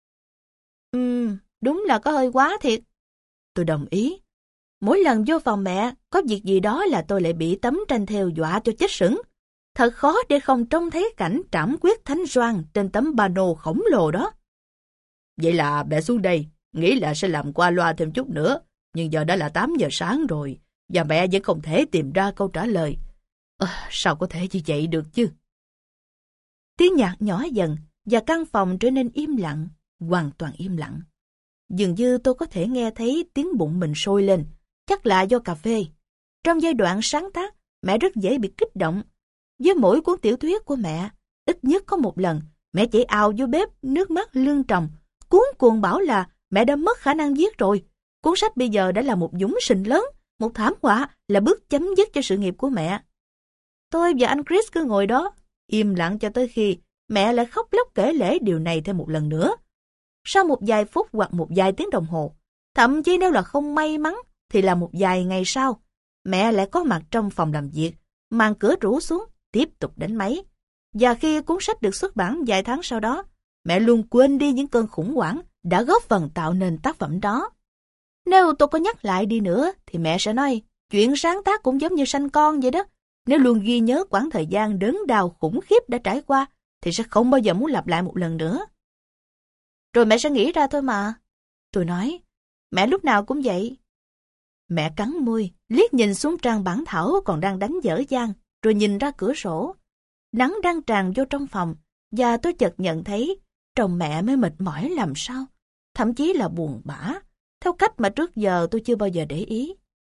S1: Ừm, đúng là có hơi quá thiệt. Tôi đồng ý. Mỗi lần vô phòng mẹ, có việc gì đó là tôi lại bị tấm tranh thêu dọa cho chết sững. Thật khó để không trông thấy cảnh trảm quyết thánh doan trên tấm pano khổng lồ đó. Vậy là mẹ xuống đây, nghĩ là sẽ làm qua loa thêm chút nữa, nhưng giờ đã là tám giờ sáng rồi, và mẹ vẫn không thể tìm ra câu trả lời. À, sao có thể như vậy được chứ? Tiếng nhạc nhỏ dần, và căn phòng trở nên im lặng, hoàn toàn im lặng. Dường như tôi có thể nghe thấy tiếng bụng mình sôi lên, chắc là do cà phê. Trong giai đoạn sáng tác, mẹ rất dễ bị kích động. Với mỗi cuốn tiểu thuyết của mẹ, ít nhất có một lần, mẹ chạy ào vô bếp, nước mắt lưng tròng, cuống cuồng bảo là mẹ đã mất khả năng viết rồi. Cuốn sách bây giờ đã là một dũng sình lớn, một thảm họa, là bước chấm dứt cho sự nghiệp của mẹ. Tôi và anh Chris cứ ngồi đó, im lặng cho tới khi mẹ lại khóc lóc kể lể điều này thêm một lần nữa. Sau một vài phút hoặc một vài tiếng đồng hồ, thậm chí nếu là không may mắn thì là một vài ngày sau, mẹ lại có mặt trong phòng làm việc, màn cửa rũ xuống, tiếp tục đánh máy. Và khi cuốn sách được xuất bản vài tháng sau đó, mẹ luôn quên đi những cơn khủng hoảng đã góp phần tạo nên tác phẩm đó. Nếu tôi có nhắc lại đi nữa thì mẹ sẽ nói, chuyện sáng tác cũng giống như sanh con vậy đó. Nếu luôn ghi nhớ quãng thời gian đớn đau khủng khiếp đã trải qua, thì sẽ không bao giờ muốn lặp lại một lần nữa. Rồi mẹ sẽ nghĩ ra thôi mà. Tôi nói, mẹ lúc nào cũng vậy. Mẹ cắn môi, liếc nhìn xuống trang bản thảo còn đang đánh dở dang, rồi nhìn ra cửa sổ. Nắng đang tràn vô trong phòng, và tôi chợt nhận thấy trông mẹ mới mệt mỏi làm sao, thậm chí là buồn bã, theo cách mà trước giờ tôi chưa bao giờ để ý.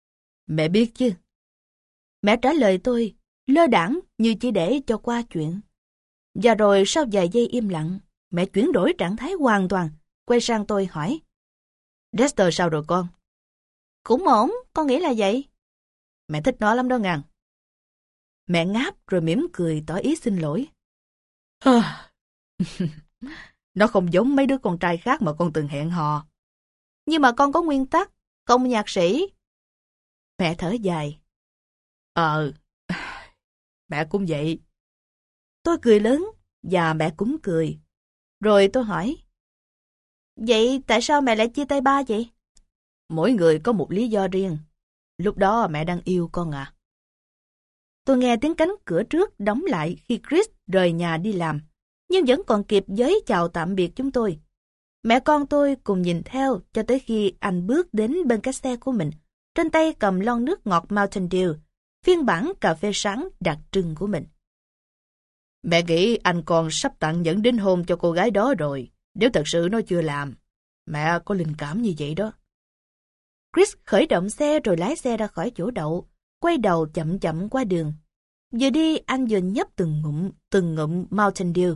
S1: Mẹ biết chứ. Mẹ trả lời tôi, lơ đãng như chỉ để cho qua chuyện. Và rồi sau vài giây im lặng, mẹ chuyển đổi trạng thái hoàn toàn, quay sang tôi hỏi. Dexter sao rồi con? Cũng ổn, con nghĩ là vậy. Mẹ thích nó lắm đó ngàn. Mẹ ngáp rồi mỉm cười tỏ ý xin lỗi. Nó không giống mấy đứa con trai khác mà con từng hẹn hò. Nhưng mà con có nguyên tắc, công nhạc sĩ. Mẹ thở dài. Ờ, mẹ cũng vậy. Tôi cười lớn và mẹ cũng cười. Rồi tôi hỏi. Vậy tại sao mẹ lại chia tay ba vậy? Mỗi người có một lý do riêng. Lúc đó mẹ đang yêu con à. Tôi nghe tiếng cánh cửa trước đóng lại khi Chris rời nhà đi làm, nhưng vẫn còn kịp giới chào tạm biệt chúng tôi. Mẹ con tôi cùng nhìn theo cho tới khi anh bước đến bên cái xe của mình, trên tay cầm lon nước ngọt Mountain Dew, phiên bản cà phê sáng đặc trưng của mình. Mẹ nghĩ anh còn sắp tặng nhẫn đính hôn cho cô gái đó rồi, nếu thật sự nó chưa làm. Mẹ có linh cảm như vậy đó. Chris khởi động xe rồi lái xe ra khỏi chỗ đậu, quay đầu chậm chậm qua đường. Vừa đi anh vừa nhấp từng ngụm, từng ngụm Mountain Dew.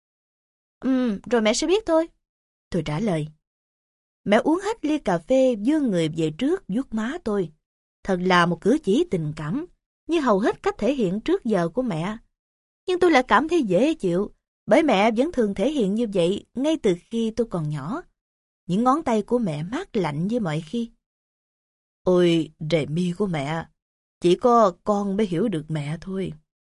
S1: Ừ, rồi mẹ sẽ biết thôi. Tôi trả lời. Mẹ uống hết ly cà phê vươn người về trước vuốt má tôi. Thật là một cử chỉ tình cảm, như hầu hết cách thể hiện trước giờ của mẹ. Nhưng tôi lại cảm thấy dễ chịu, bởi mẹ vẫn thường thể hiện như vậy ngay từ khi tôi còn nhỏ. Những ngón tay của mẹ mát lạnh như mọi khi. Ôi, rề mi của mẹ, chỉ có con mới hiểu được mẹ thôi.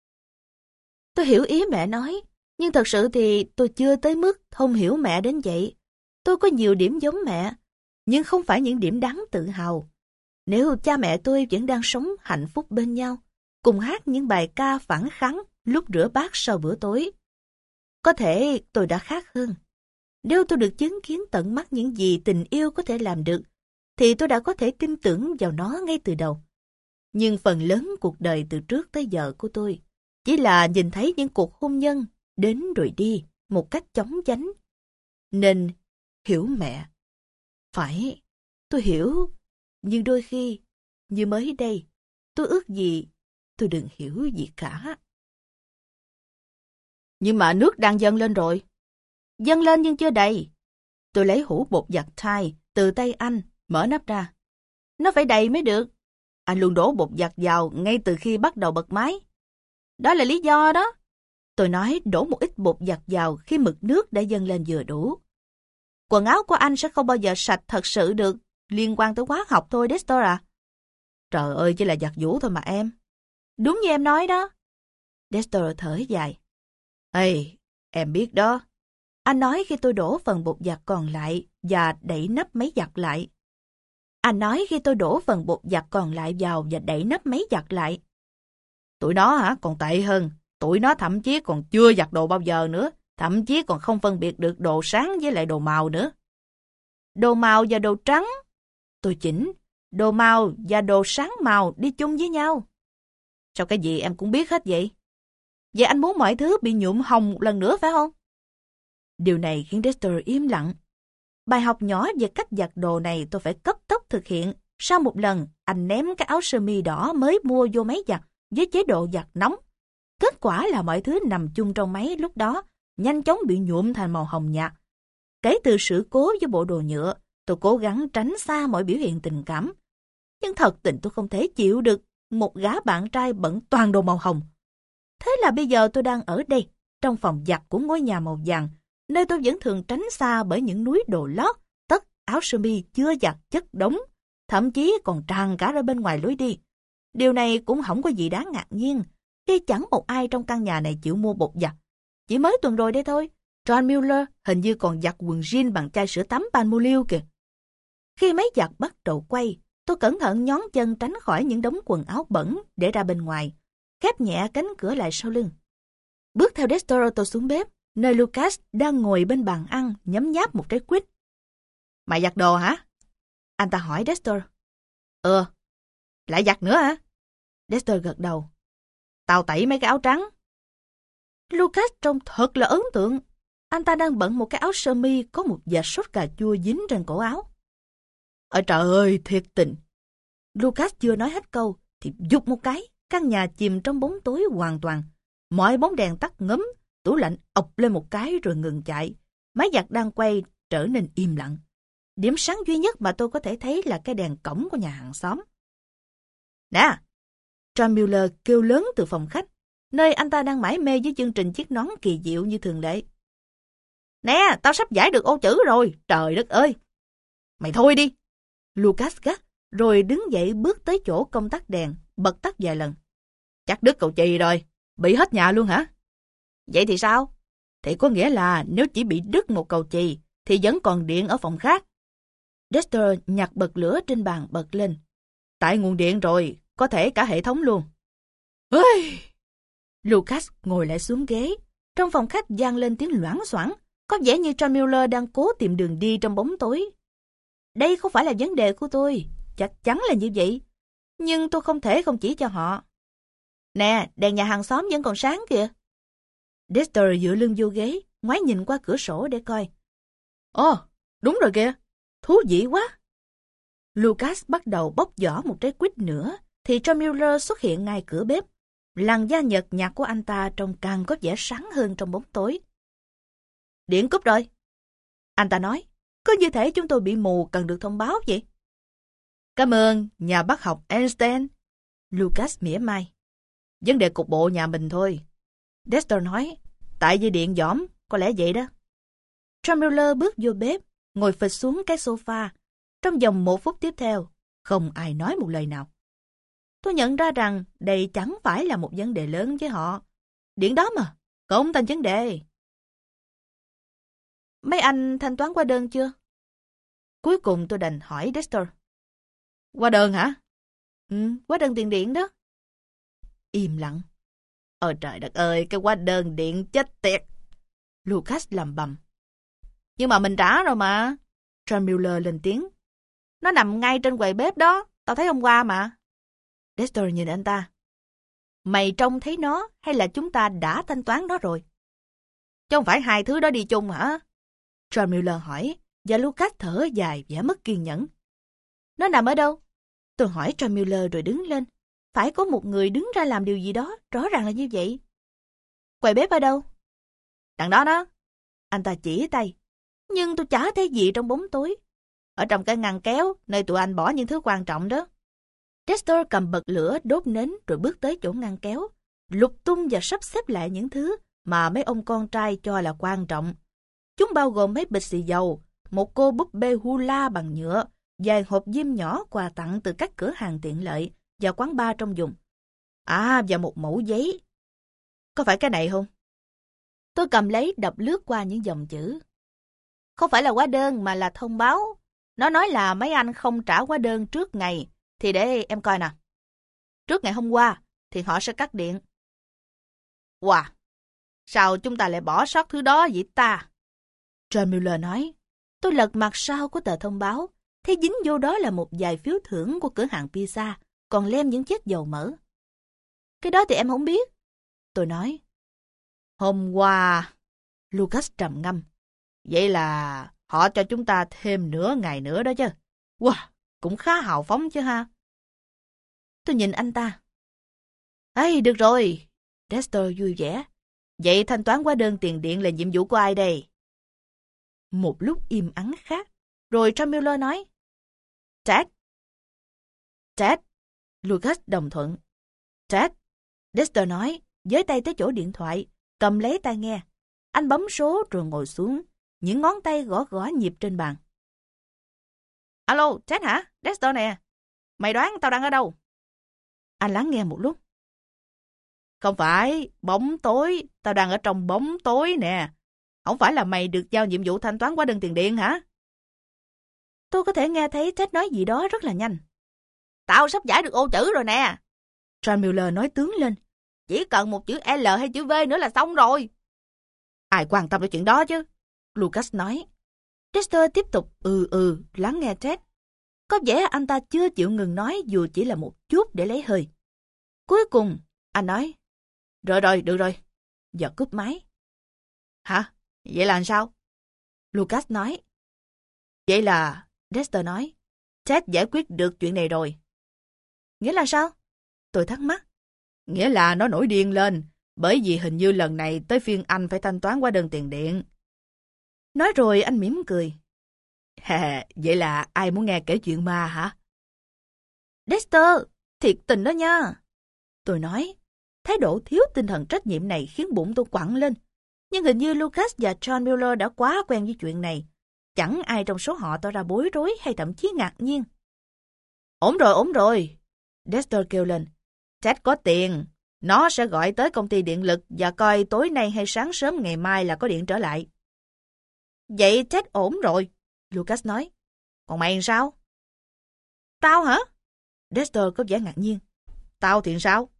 S1: Tôi hiểu ý mẹ nói, nhưng thật sự thì tôi chưa tới mức không hiểu mẹ đến vậy. Tôi có nhiều điểm giống mẹ, nhưng không phải những điểm đáng tự hào. Nếu cha mẹ tôi vẫn đang sống hạnh phúc bên nhau, cùng hát những bài ca phản kháng lúc rửa bát sau bữa tối, có thể tôi đã khác hơn. Nếu tôi được chứng kiến tận mắt những gì tình yêu có thể làm được, thì tôi đã có thể tin tưởng vào nó ngay từ đầu. Nhưng phần lớn cuộc đời từ trước tới giờ của tôi chỉ là nhìn thấy những cuộc hôn nhân đến rồi đi một cách chóng vánh. Nên hiểu mẹ. Phải, tôi hiểu, nhưng đôi khi, như mới đây, tôi ước gì tôi đừng hiểu gì cả. Nhưng mà nước đang dâng lên rồi. Dâng lên nhưng chưa đầy. Tôi lấy hũ bột giặt Tide từ tay anh, mở nắp ra. Nó phải đầy mới được. Anh luôn đổ bột giặt vào ngay từ khi bắt đầu bật máy. Đó là lý do đó. Tôi nói đổ một ít bột giặt vào khi mực nước đã dâng lên vừa đủ. Quần áo của anh sẽ không bao giờ sạch thật sự được, liên quan tới hóa học thôi, Dexter à. Trời ơi, chỉ là giặt giũ thôi mà em. Đúng như em nói đó. Dexter thở dài. Ê, em biết đó. Anh nói khi tôi đổ phần bột giặt còn lại và đẩy nắp máy giặt lại. Anh nói khi tôi đổ phần bột giặt còn lại vào và đẩy nắp máy giặt lại. Tụi nó hả, còn tệ hơn. Tụi nó thậm chí còn chưa giặt đồ bao giờ nữa. Thậm chí còn không phân biệt được đồ sáng với lại đồ màu nữa. Đồ màu và đồ trắng. Tôi chỉnh. Đồ màu và đồ sáng màu đi chung với nhau. Sao cái gì em cũng biết hết vậy? Vậy anh muốn mọi thứ bị nhuộm hồng một lần nữa phải không? Điều này khiến Dexter im lặng. Bài học nhỏ về cách giặt đồ này tôi phải cấp tốc thực hiện. Sau một lần, anh ném cái áo sơ mi đỏ mới mua vô máy giặt với chế độ giặt nóng. Kết quả là mọi thứ nằm chung trong máy lúc đó nhanh chóng bị nhuộm thành màu hồng nhạt. Kể từ sự cố với bộ đồ nhựa, tôi cố gắng tránh xa mọi biểu hiện tình cảm. Nhưng thật tình tôi không thể chịu được một gã bạn trai bận toàn đồ màu hồng. Thế là bây giờ tôi đang ở đây, trong phòng giặt của ngôi nhà màu vàng, nơi tôi vẫn thường tránh xa bởi những núi đồ lót, tất, áo sơ mi chưa giặt chất đống, thậm chí còn tràn cả ra bên ngoài lối đi. Điều này cũng không có gì đáng ngạc nhiên, khi chẳng một ai trong căn nhà này chịu mua bột giặt. Chỉ mới tuần rồi đây thôi, John Mueller hình như còn giặt quần jean bằng chai sữa tắm Palmolive kìa. Khi máy giặt bắt đầu quay, tôi cẩn thận nhón chân tránh khỏi những đống quần áo bẩn để ra bên ngoài, khép nhẹ cánh cửa lại sau lưng. Bước theo Dexter tôi xuống bếp, nơi Lucas đang ngồi bên bàn ăn nhấm nháp một trái quýt. Mày giặt đồ hả? Anh ta hỏi Dexter. Ừ. Lại giặt nữa hả? Dexter gật đầu. Tao tẩy mấy cái áo trắng. Lucas trông thật là ấn tượng. Anh ta đang bận một cái áo sơ mi có một vệt sốt cà chua dính trên cổ áo. Ôi trời ơi, thiệt tình. Lucas chưa nói hết câu, thì giục một cái, căn nhà chìm trong bóng tối hoàn toàn. Mọi bóng đèn tắt ngấm, tủ lạnh ộc lên một cái rồi ngừng chạy. Máy giặt đang quay trở nên im lặng. Điểm sáng duy nhất mà tôi có thể thấy là cái đèn cổng của nhà hàng xóm. Nè! John Mueller kêu lớn từ phòng khách, nơi anh ta đang mải mê với chương trình chiếc nón kỳ diệu như thường lệ. Nè, tao sắp giải được ô chữ rồi, trời đất ơi! Mày thôi đi! Lucas gắt, rồi đứng dậy bước tới chỗ công tắc đèn, bật tắt vài lần. Chắc đứt cầu chì rồi, bị hết nhà luôn hả? Vậy thì sao? Thì có nghĩa là nếu chỉ bị đứt một cầu chì, thì vẫn còn điện ở phòng khác. Dexter nhặt bật lửa trên bàn bật lên. Tại nguồn điện rồi, có thể cả hệ thống luôn. Ơi! Lucas ngồi lại xuống ghế. Trong phòng khách vang lên tiếng loảng xoảng, có vẻ như John Mueller đang cố tìm đường đi trong bóng tối. Đây không phải là vấn đề của tôi, chắc chắn là như vậy. Nhưng tôi không thể không chỉ cho họ. Nè, đèn nhà hàng xóm vẫn còn sáng kìa. Dexter dựa lưng vô ghế, ngoái nhìn qua cửa sổ để coi. Ồ, đúng rồi kìa, thú vị quá. Lucas bắt đầu bóc vỏ một trái quýt nữa, thì John Mueller xuất hiện ngay cửa bếp. Làn da nhợt nhạt của anh ta trông càng có vẻ sáng hơn trong bóng tối. Điện cúp rồi. Anh ta nói, có như thể chúng tôi bị mù cần được thông báo vậy. Cảm ơn, nhà bác học Einstein. Lucas mỉa mai. Vấn đề cục bộ nhà mình thôi. Dexter nói, tại dây điện giỏm, có lẽ vậy đó. John Mueller bước vô bếp, ngồi phịch xuống cái sofa. Trong vòng một phút tiếp theo, không ai nói một lời nào. Tôi nhận ra rằng đây chẳng phải là một vấn đề lớn với họ. Điện đó mà, không thành vấn đề. Mấy anh thanh toán qua đơn chưa? Cuối cùng tôi đành hỏi Dexter. Qua đơn hả? Ừ, qua đơn tiền điện đó. Im lặng. Ôi trời đất ơi, cái hóa đơn điện chết tiệt. Lucas lầm bầm. Nhưng mà mình trả rồi mà. John Mueller lên tiếng. Nó nằm ngay trên quầy bếp đó, tao thấy hôm qua mà. Dexter nhìn anh ta. Mày trông thấy nó hay là chúng ta đã thanh toán nó rồi? Chứ không phải hai thứ đó đi chung hả? John Mueller hỏi, và Lucas thở dài vẻ mất kiên nhẫn. Nó nằm ở đâu? Tôi hỏi John Mueller rồi đứng lên. Phải có một người đứng ra làm điều gì đó, rõ ràng là như vậy. Quầy bếp ở đâu? Đằng đó đó. Anh ta chỉ tay. Nhưng tôi chả thấy gì trong bóng tối. Ở trong cái ngăn kéo, nơi tụi anh bỏ những thứ quan trọng đó. Dexter cầm bật lửa đốt nến rồi bước tới chỗ ngăn kéo, lục tung và sắp xếp lại những thứ mà mấy ông con trai cho là quan trọng. Chúng bao gồm mấy bịch xì dầu, một cô búp bê hula bằng nhựa, vài hộp diêm nhỏ quà tặng từ các cửa hàng tiện lợi và quán bar trong vùng. À, và một mẩu giấy. Có phải cái này không? Tôi cầm lấy đọc lướt qua những dòng chữ. Không phải là hóa đơn mà là thông báo. Nó nói là mấy anh không trả hóa đơn trước ngày. Thì để em coi nè. Trước ngày hôm qua thì họ sẽ cắt điện. Wow, sao chúng ta lại bỏ sót thứ đó vậy ta? John Mueller nói. Tôi lật mặt sau của tờ thông báo. Thấy dính vô đó là một vài phiếu thưởng của cửa hàng pizza, còn lem những chiếc dầu mỡ. Cái đó thì em không biết. Tôi nói. Hôm qua, Lucas trầm ngâm. Vậy là họ cho chúng ta thêm nửa ngày nữa đó chứ. Wow, cũng khá hào phóng chứ ha. Tôi nhìn anh ta. Ây, được rồi. Dexter vui vẻ. Vậy thanh toán hóa đơn tiền điện là nhiệm vụ của ai đây? Một lúc im ắng khác, rồi John Mueller nói. Ted. Ted. Lucas đồng thuận. Ted. Dexter nói, với tay tới chỗ điện thoại, cầm lấy tai nghe. Anh bấm số rồi ngồi xuống, những ngón tay gõ gõ nhịp trên bàn. Alo, Ted hả? Dexter nè. Mày đoán tao đang ở đâu? Anh lắng nghe một lúc. Không phải, bóng tối, tao đang ở trong bóng tối nè. Không phải là mày được giao nhiệm vụ thanh toán hóa đơn tiền điện hả? Tôi có thể nghe thấy Ted nói gì đó rất là nhanh. Tao sắp giải được ô chữ rồi nè. John Mueller nói tướng lên. Chỉ cần một chữ L hay chữ V nữa là xong rồi. Ai quan tâm đến chuyện đó chứ? Lucas nói. Dexter tiếp tục ừ ừ lắng nghe Ted. Có vẻ anh ta chưa chịu ngừng nói dù chỉ là một chút để lấy hơi. Cuối cùng, anh nói. Rồi rồi, được rồi. Giờ cúp máy. Hả? Vậy là làm sao? Lucas nói. Vậy là, Dexter nói, Ted giải quyết được chuyện này rồi. Nghĩa là sao? Tôi thắc mắc.
S2: Nghĩa là nó nổi điên lên, bởi vì hình như lần này tới phiên anh phải thanh toán hóa đơn tiền điện.
S1: Nói rồi anh mỉm cười.
S2: Hà, vậy là ai muốn nghe kể chuyện ma hả?
S1: Dexter, thiệt tình đó nha. Tôi nói, thái độ thiếu tinh thần trách nhiệm này khiến bụng tôi quặn lên. Nhưng hình như Lucas và John Mueller đã quá quen với chuyện này. Chẳng ai trong số họ tỏ ra bối rối hay thậm chí ngạc nhiên.
S2: Ổn rồi, ổn rồi. Dexter kêu lên. Ted có tiền. Nó sẽ gọi tới công ty điện lực và coi tối nay hay sáng sớm ngày mai là có điện trở lại.
S1: Vậy Ted ổn rồi, Lucas nói.
S2: Còn mày sao?
S1: Tao hả?
S2: Dexter có vẻ ngạc nhiên. Tao thì sao?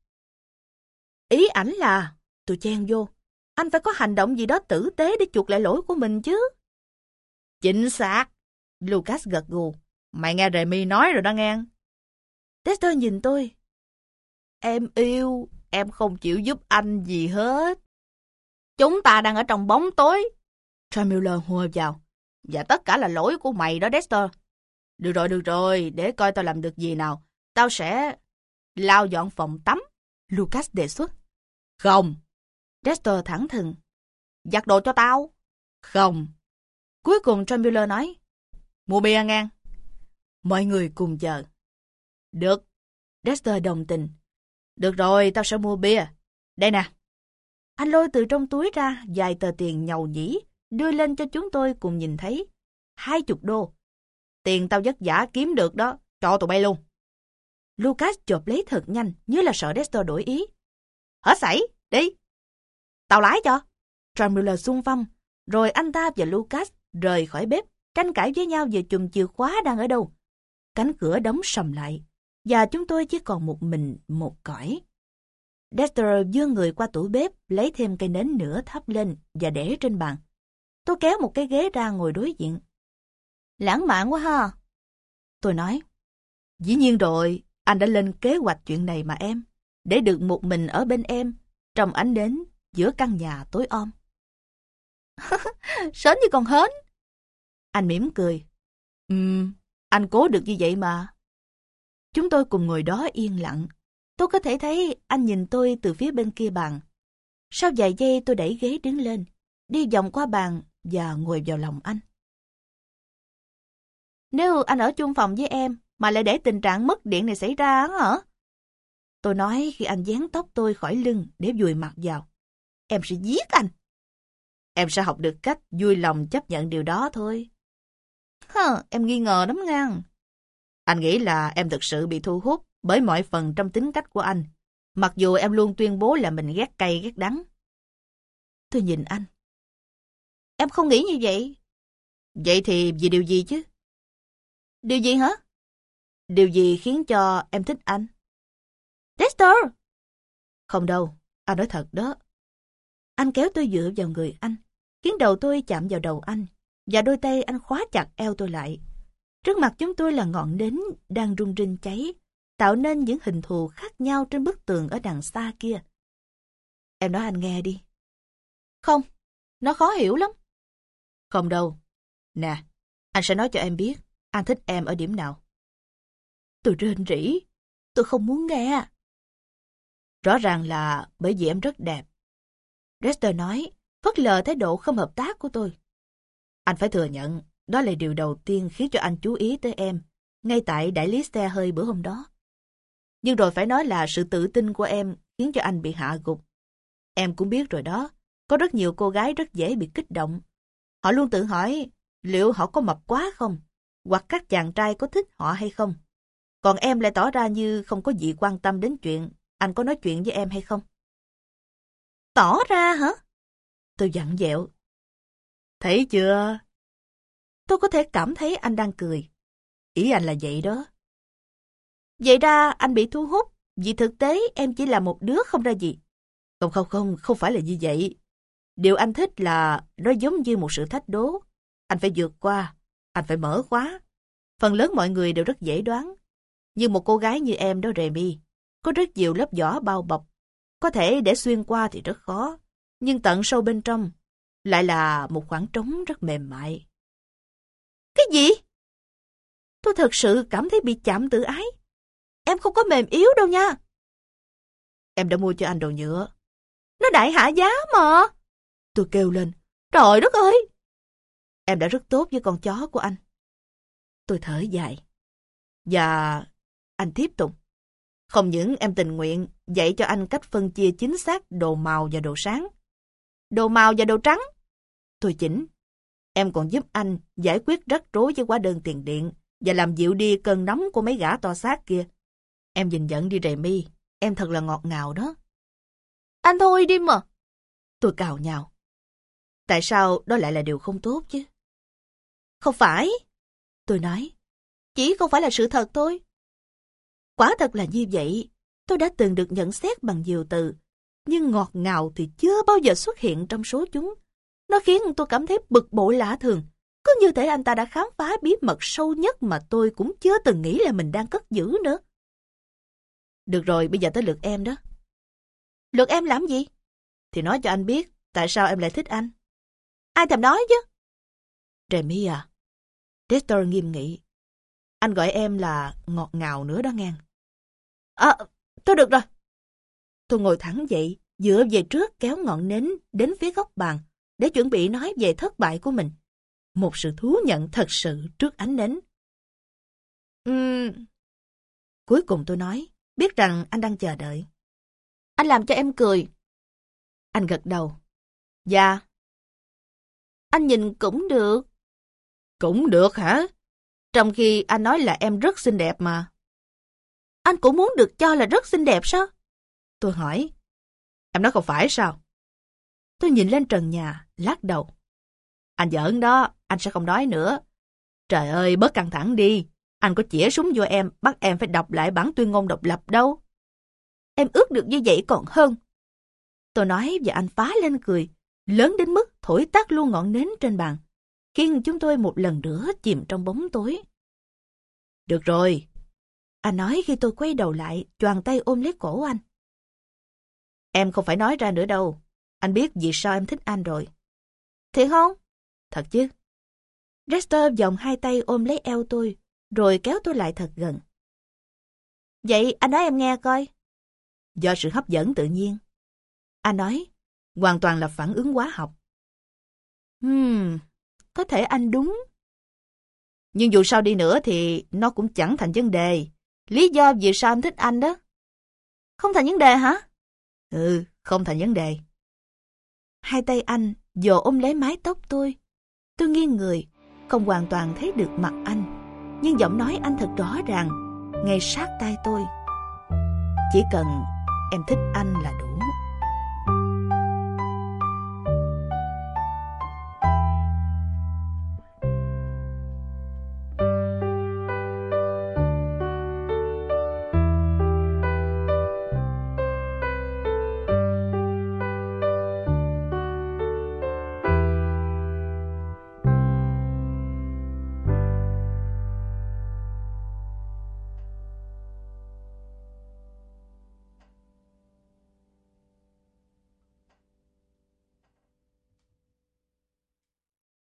S1: Ý ảnh là, tôi chen vô, anh phải có hành động gì đó tử tế để chuộc lại lỗi của mình chứ.
S2: Chính xác. Lucas gật gù. Mày nghe Remy nói rồi đó nghe.
S1: Dexter nhìn tôi. Em yêu, em không chịu giúp anh gì hết. Chúng ta đang ở trong bóng tối.
S2: John Mueller hùa vào. Và tất cả là lỗi của mày đó, Dexter. Được rồi, được rồi, để coi tao làm được gì nào. Tao sẽ lau dọn phòng tắm.
S1: Lucas đề xuất.
S2: Không.
S1: Dexter thẳng thừng. Giặt đồ cho tao.
S2: Không.
S1: Cuối cùng John Mueller nói.
S2: Mua bia ngang.
S1: Mọi người cùng chờ.
S2: Được.
S1: Dexter đồng tình.
S2: Được rồi, tao sẽ mua bia. Đây nè.
S1: Anh lôi từ trong túi ra vài tờ tiền nhầu nhĩ, đưa lên cho chúng tôi cùng nhìn thấy. Hai chục đô.
S2: Tiền tao vất vả kiếm được đó, cho tụi bay luôn.
S1: Lucas chộp lấy thật nhanh, như là sợ Dexter đổi ý.
S2: Hết sảy, đi.
S1: Tao lái cho. John Mueller xung phong, rồi anh ta và Lucas rời khỏi bếp, tranh cãi với nhau về chùm chìa khóa đang ở đâu. Cánh cửa đóng sầm lại, và chúng tôi chỉ còn một mình một cõi. Dexter giương người qua tủ bếp, lấy thêm cây nến nữa thắp lên và để trên bàn. Tôi kéo một cái ghế ra ngồi đối diện. Lãng mạn quá ha. Tôi nói.
S2: Dĩ nhiên rồi, anh đã lên kế hoạch chuyện này mà em, để được một mình ở bên em, trong ánh nến giữa căn nhà tối om.
S1: Sến như con hến.
S2: Anh mỉm cười. Ừm, anh cố được như vậy mà.
S1: Chúng tôi cùng ngồi đó yên lặng. Tôi có thể thấy anh nhìn tôi từ phía bên kia bàn. Sau vài giây tôi đẩy ghế đứng lên, đi vòng qua bàn và ngồi vào lòng anh. Nếu anh ở chung phòng với em mà lại để tình trạng mất điện này xảy ra hả? Tôi nói khi anh vén tóc tôi khỏi lưng để vùi mặt vào. Em sẽ giết anh.
S2: Em sẽ học được cách vui lòng chấp nhận điều đó thôi.
S1: Hờ, em nghi ngờ lắm ngang.
S2: Anh nghĩ là em thực sự bị thu hút bởi mọi phần trong tính cách của anh, mặc dù em luôn tuyên bố là mình ghét cay ghét đắng.
S1: Tôi nhìn anh. Em không nghĩ như vậy.
S2: Vậy thì vì điều gì chứ?
S1: Điều gì hả?
S2: Điều gì khiến cho em thích anh?
S1: Dexter!
S2: Không đâu, anh nói thật đó.
S1: Anh kéo tôi dựa vào người anh, khiến đầu tôi chạm vào đầu anh, và đôi tay anh khóa chặt eo tôi lại. Trước mặt chúng tôi là ngọn nến đang rung rinh cháy, tạo nên những hình thù khác nhau trên bức tường ở đằng xa kia. Em nói anh nghe đi. Không, nó khó hiểu lắm.
S2: Không đâu. Nè, anh sẽ nói cho em biết, anh thích em ở điểm nào.
S1: Tôi rên rỉ, tôi không muốn nghe.
S2: Rõ ràng là bởi vì em rất đẹp.
S1: Dexter nói, phớt lờ thái độ không hợp tác của tôi.
S2: Anh phải thừa nhận, đó là điều đầu tiên khiến cho anh chú ý tới em, ngay tại đại lý xe hơi bữa hôm đó. Nhưng rồi phải nói là sự tự tin của em khiến cho anh bị hạ gục. Em cũng biết rồi đó, có rất nhiều cô gái rất dễ bị kích động. Họ luôn tự hỏi liệu họ có mập quá không, hoặc các chàng trai có thích họ hay không. Còn em lại tỏ ra như không có gì quan tâm đến chuyện anh có nói chuyện với em hay không.
S1: Tỏ ra hả?
S2: Tôi dặn dẹo. Thấy chưa?
S1: Tôi có thể cảm thấy anh đang cười.
S2: Ý anh là vậy đó.
S1: Vậy ra anh bị thu hút, vì thực tế em chỉ là một đứa không ra gì.
S2: Không không không, không phải là như vậy. Điều anh thích là nó giống như một sự thách đố. Anh phải vượt qua, anh phải mở khóa. Phần lớn mọi người đều rất dễ đoán. Nhưng một cô gái như em đó Remy, có rất nhiều lớp vỏ bao bọc. Có thể để xuyên qua thì rất khó, nhưng tận sâu bên trong lại là một khoảng trống rất mềm mại.
S1: Cái gì? Tôi thật sự cảm thấy bị chạm tự ái. em không có mềm yếu đâu nha.
S2: Em đã mua cho anh đồ nhựa.
S1: Nó đại hạ giá mà.
S2: Tôi kêu lên.
S1: Trời đất ơi!
S2: Em đã rất tốt với con chó của anh. Tôi thở dài. Và anh tiếp tục. Không những em tình nguyện dạy cho anh cách phân chia chính xác đồ màu và đồ sáng.
S1: Đồ màu và đồ trắng.
S2: Tôi chỉnh. Em còn giúp anh giải quyết rắc rối với hóa đơn tiền điện và làm dịu đi cơn nóng của mấy gã to xác kia. Em nhìn nhận đi Remy, em thật là ngọt ngào đó.
S1: Anh thôi đi mà.
S2: Tôi cào nhào. Tại sao đó lại là điều không tốt chứ?
S1: Không phải.
S2: Tôi nói.
S1: Chỉ không phải là sự thật thôi.
S2: Quả thật là như vậy. Tôi đã từng được nhận xét bằng nhiều từ. Nhưng ngọt ngào thì chưa bao giờ xuất hiện trong số chúng. Nó khiến tôi cảm thấy bực bội lạ thường. Cứ như thể anh ta đã khám phá bí mật sâu nhất mà tôi cũng chưa từng nghĩ là mình đang cất giữ nữa. Được rồi, bây giờ tới lượt em đó.
S1: Lượt em làm gì?
S2: Thì nói cho anh biết tại sao em lại thích anh.
S1: Ai thèm nói chứ?
S2: Remy à. Dexter nghiêm nghị. Anh gọi em là ngọt ngào nữa đó ngang.
S1: À, thôi được rồi.
S2: Tôi ngồi thẳng dậy, dựa về trước kéo ngọn nến đến phía góc bàn để chuẩn bị nói về thất bại của mình. Một sự thú nhận thật sự trước ánh nến.
S1: Uhm...
S2: Cuối cùng tôi nói, biết rằng anh đang chờ đợi.
S1: Anh làm cho em cười.
S2: Anh gật đầu. Dạ.
S1: Anh nhìn cũng được.
S2: Cũng được hả? Trong khi anh nói là em rất xinh đẹp mà.
S1: Anh cũng muốn được cho là rất xinh đẹp sao?
S2: Tôi hỏi. Em nói không phải sao? Tôi nhìn lên trần nhà, lắc đầu. Anh giỡn đó, anh sẽ không nói nữa. Trời ơi, bớt căng thẳng đi. Anh có chĩa súng vô em, bắt em phải đọc lại bản tuyên ngôn độc lập đâu.
S1: Em ước được như vậy còn hơn.
S2: Tôi nói và anh phá lên cười, lớn đến mức thổi tắt luôn ngọn nến trên bàn, khiến chúng tôi một lần nữa chìm trong bóng tối. Được rồi, anh nói khi tôi quay đầu lại, choàng tay ôm lấy cổ anh. Em không phải nói ra nữa đâu. Anh biết vì sao em thích anh rồi.
S1: Thiệt không?
S2: Thật chứ. Dexter vòng hai tay ôm lấy eo tôi, rồi kéo tôi lại thật gần.
S1: Vậy anh nói em nghe coi.
S2: Do sự hấp dẫn tự nhiên. Anh nói, hoàn toàn là phản ứng hóa học.
S1: Hmm, có thể anh đúng.
S2: Nhưng dù sao đi nữa thì nó cũng chẳng thành vấn đề. Lý do vì sao em thích anh đó.
S1: Không thành vấn đề hả?
S2: Ừ, không thành vấn đề. Hai tay anh vồ ôm lấy mái tóc tôi. Tôi nghiêng người, không hoàn toàn thấy được mặt anh. Nhưng giọng nói anh thật rõ ràng, ngay sát tai tôi. Chỉ cần em thích anh là đủ.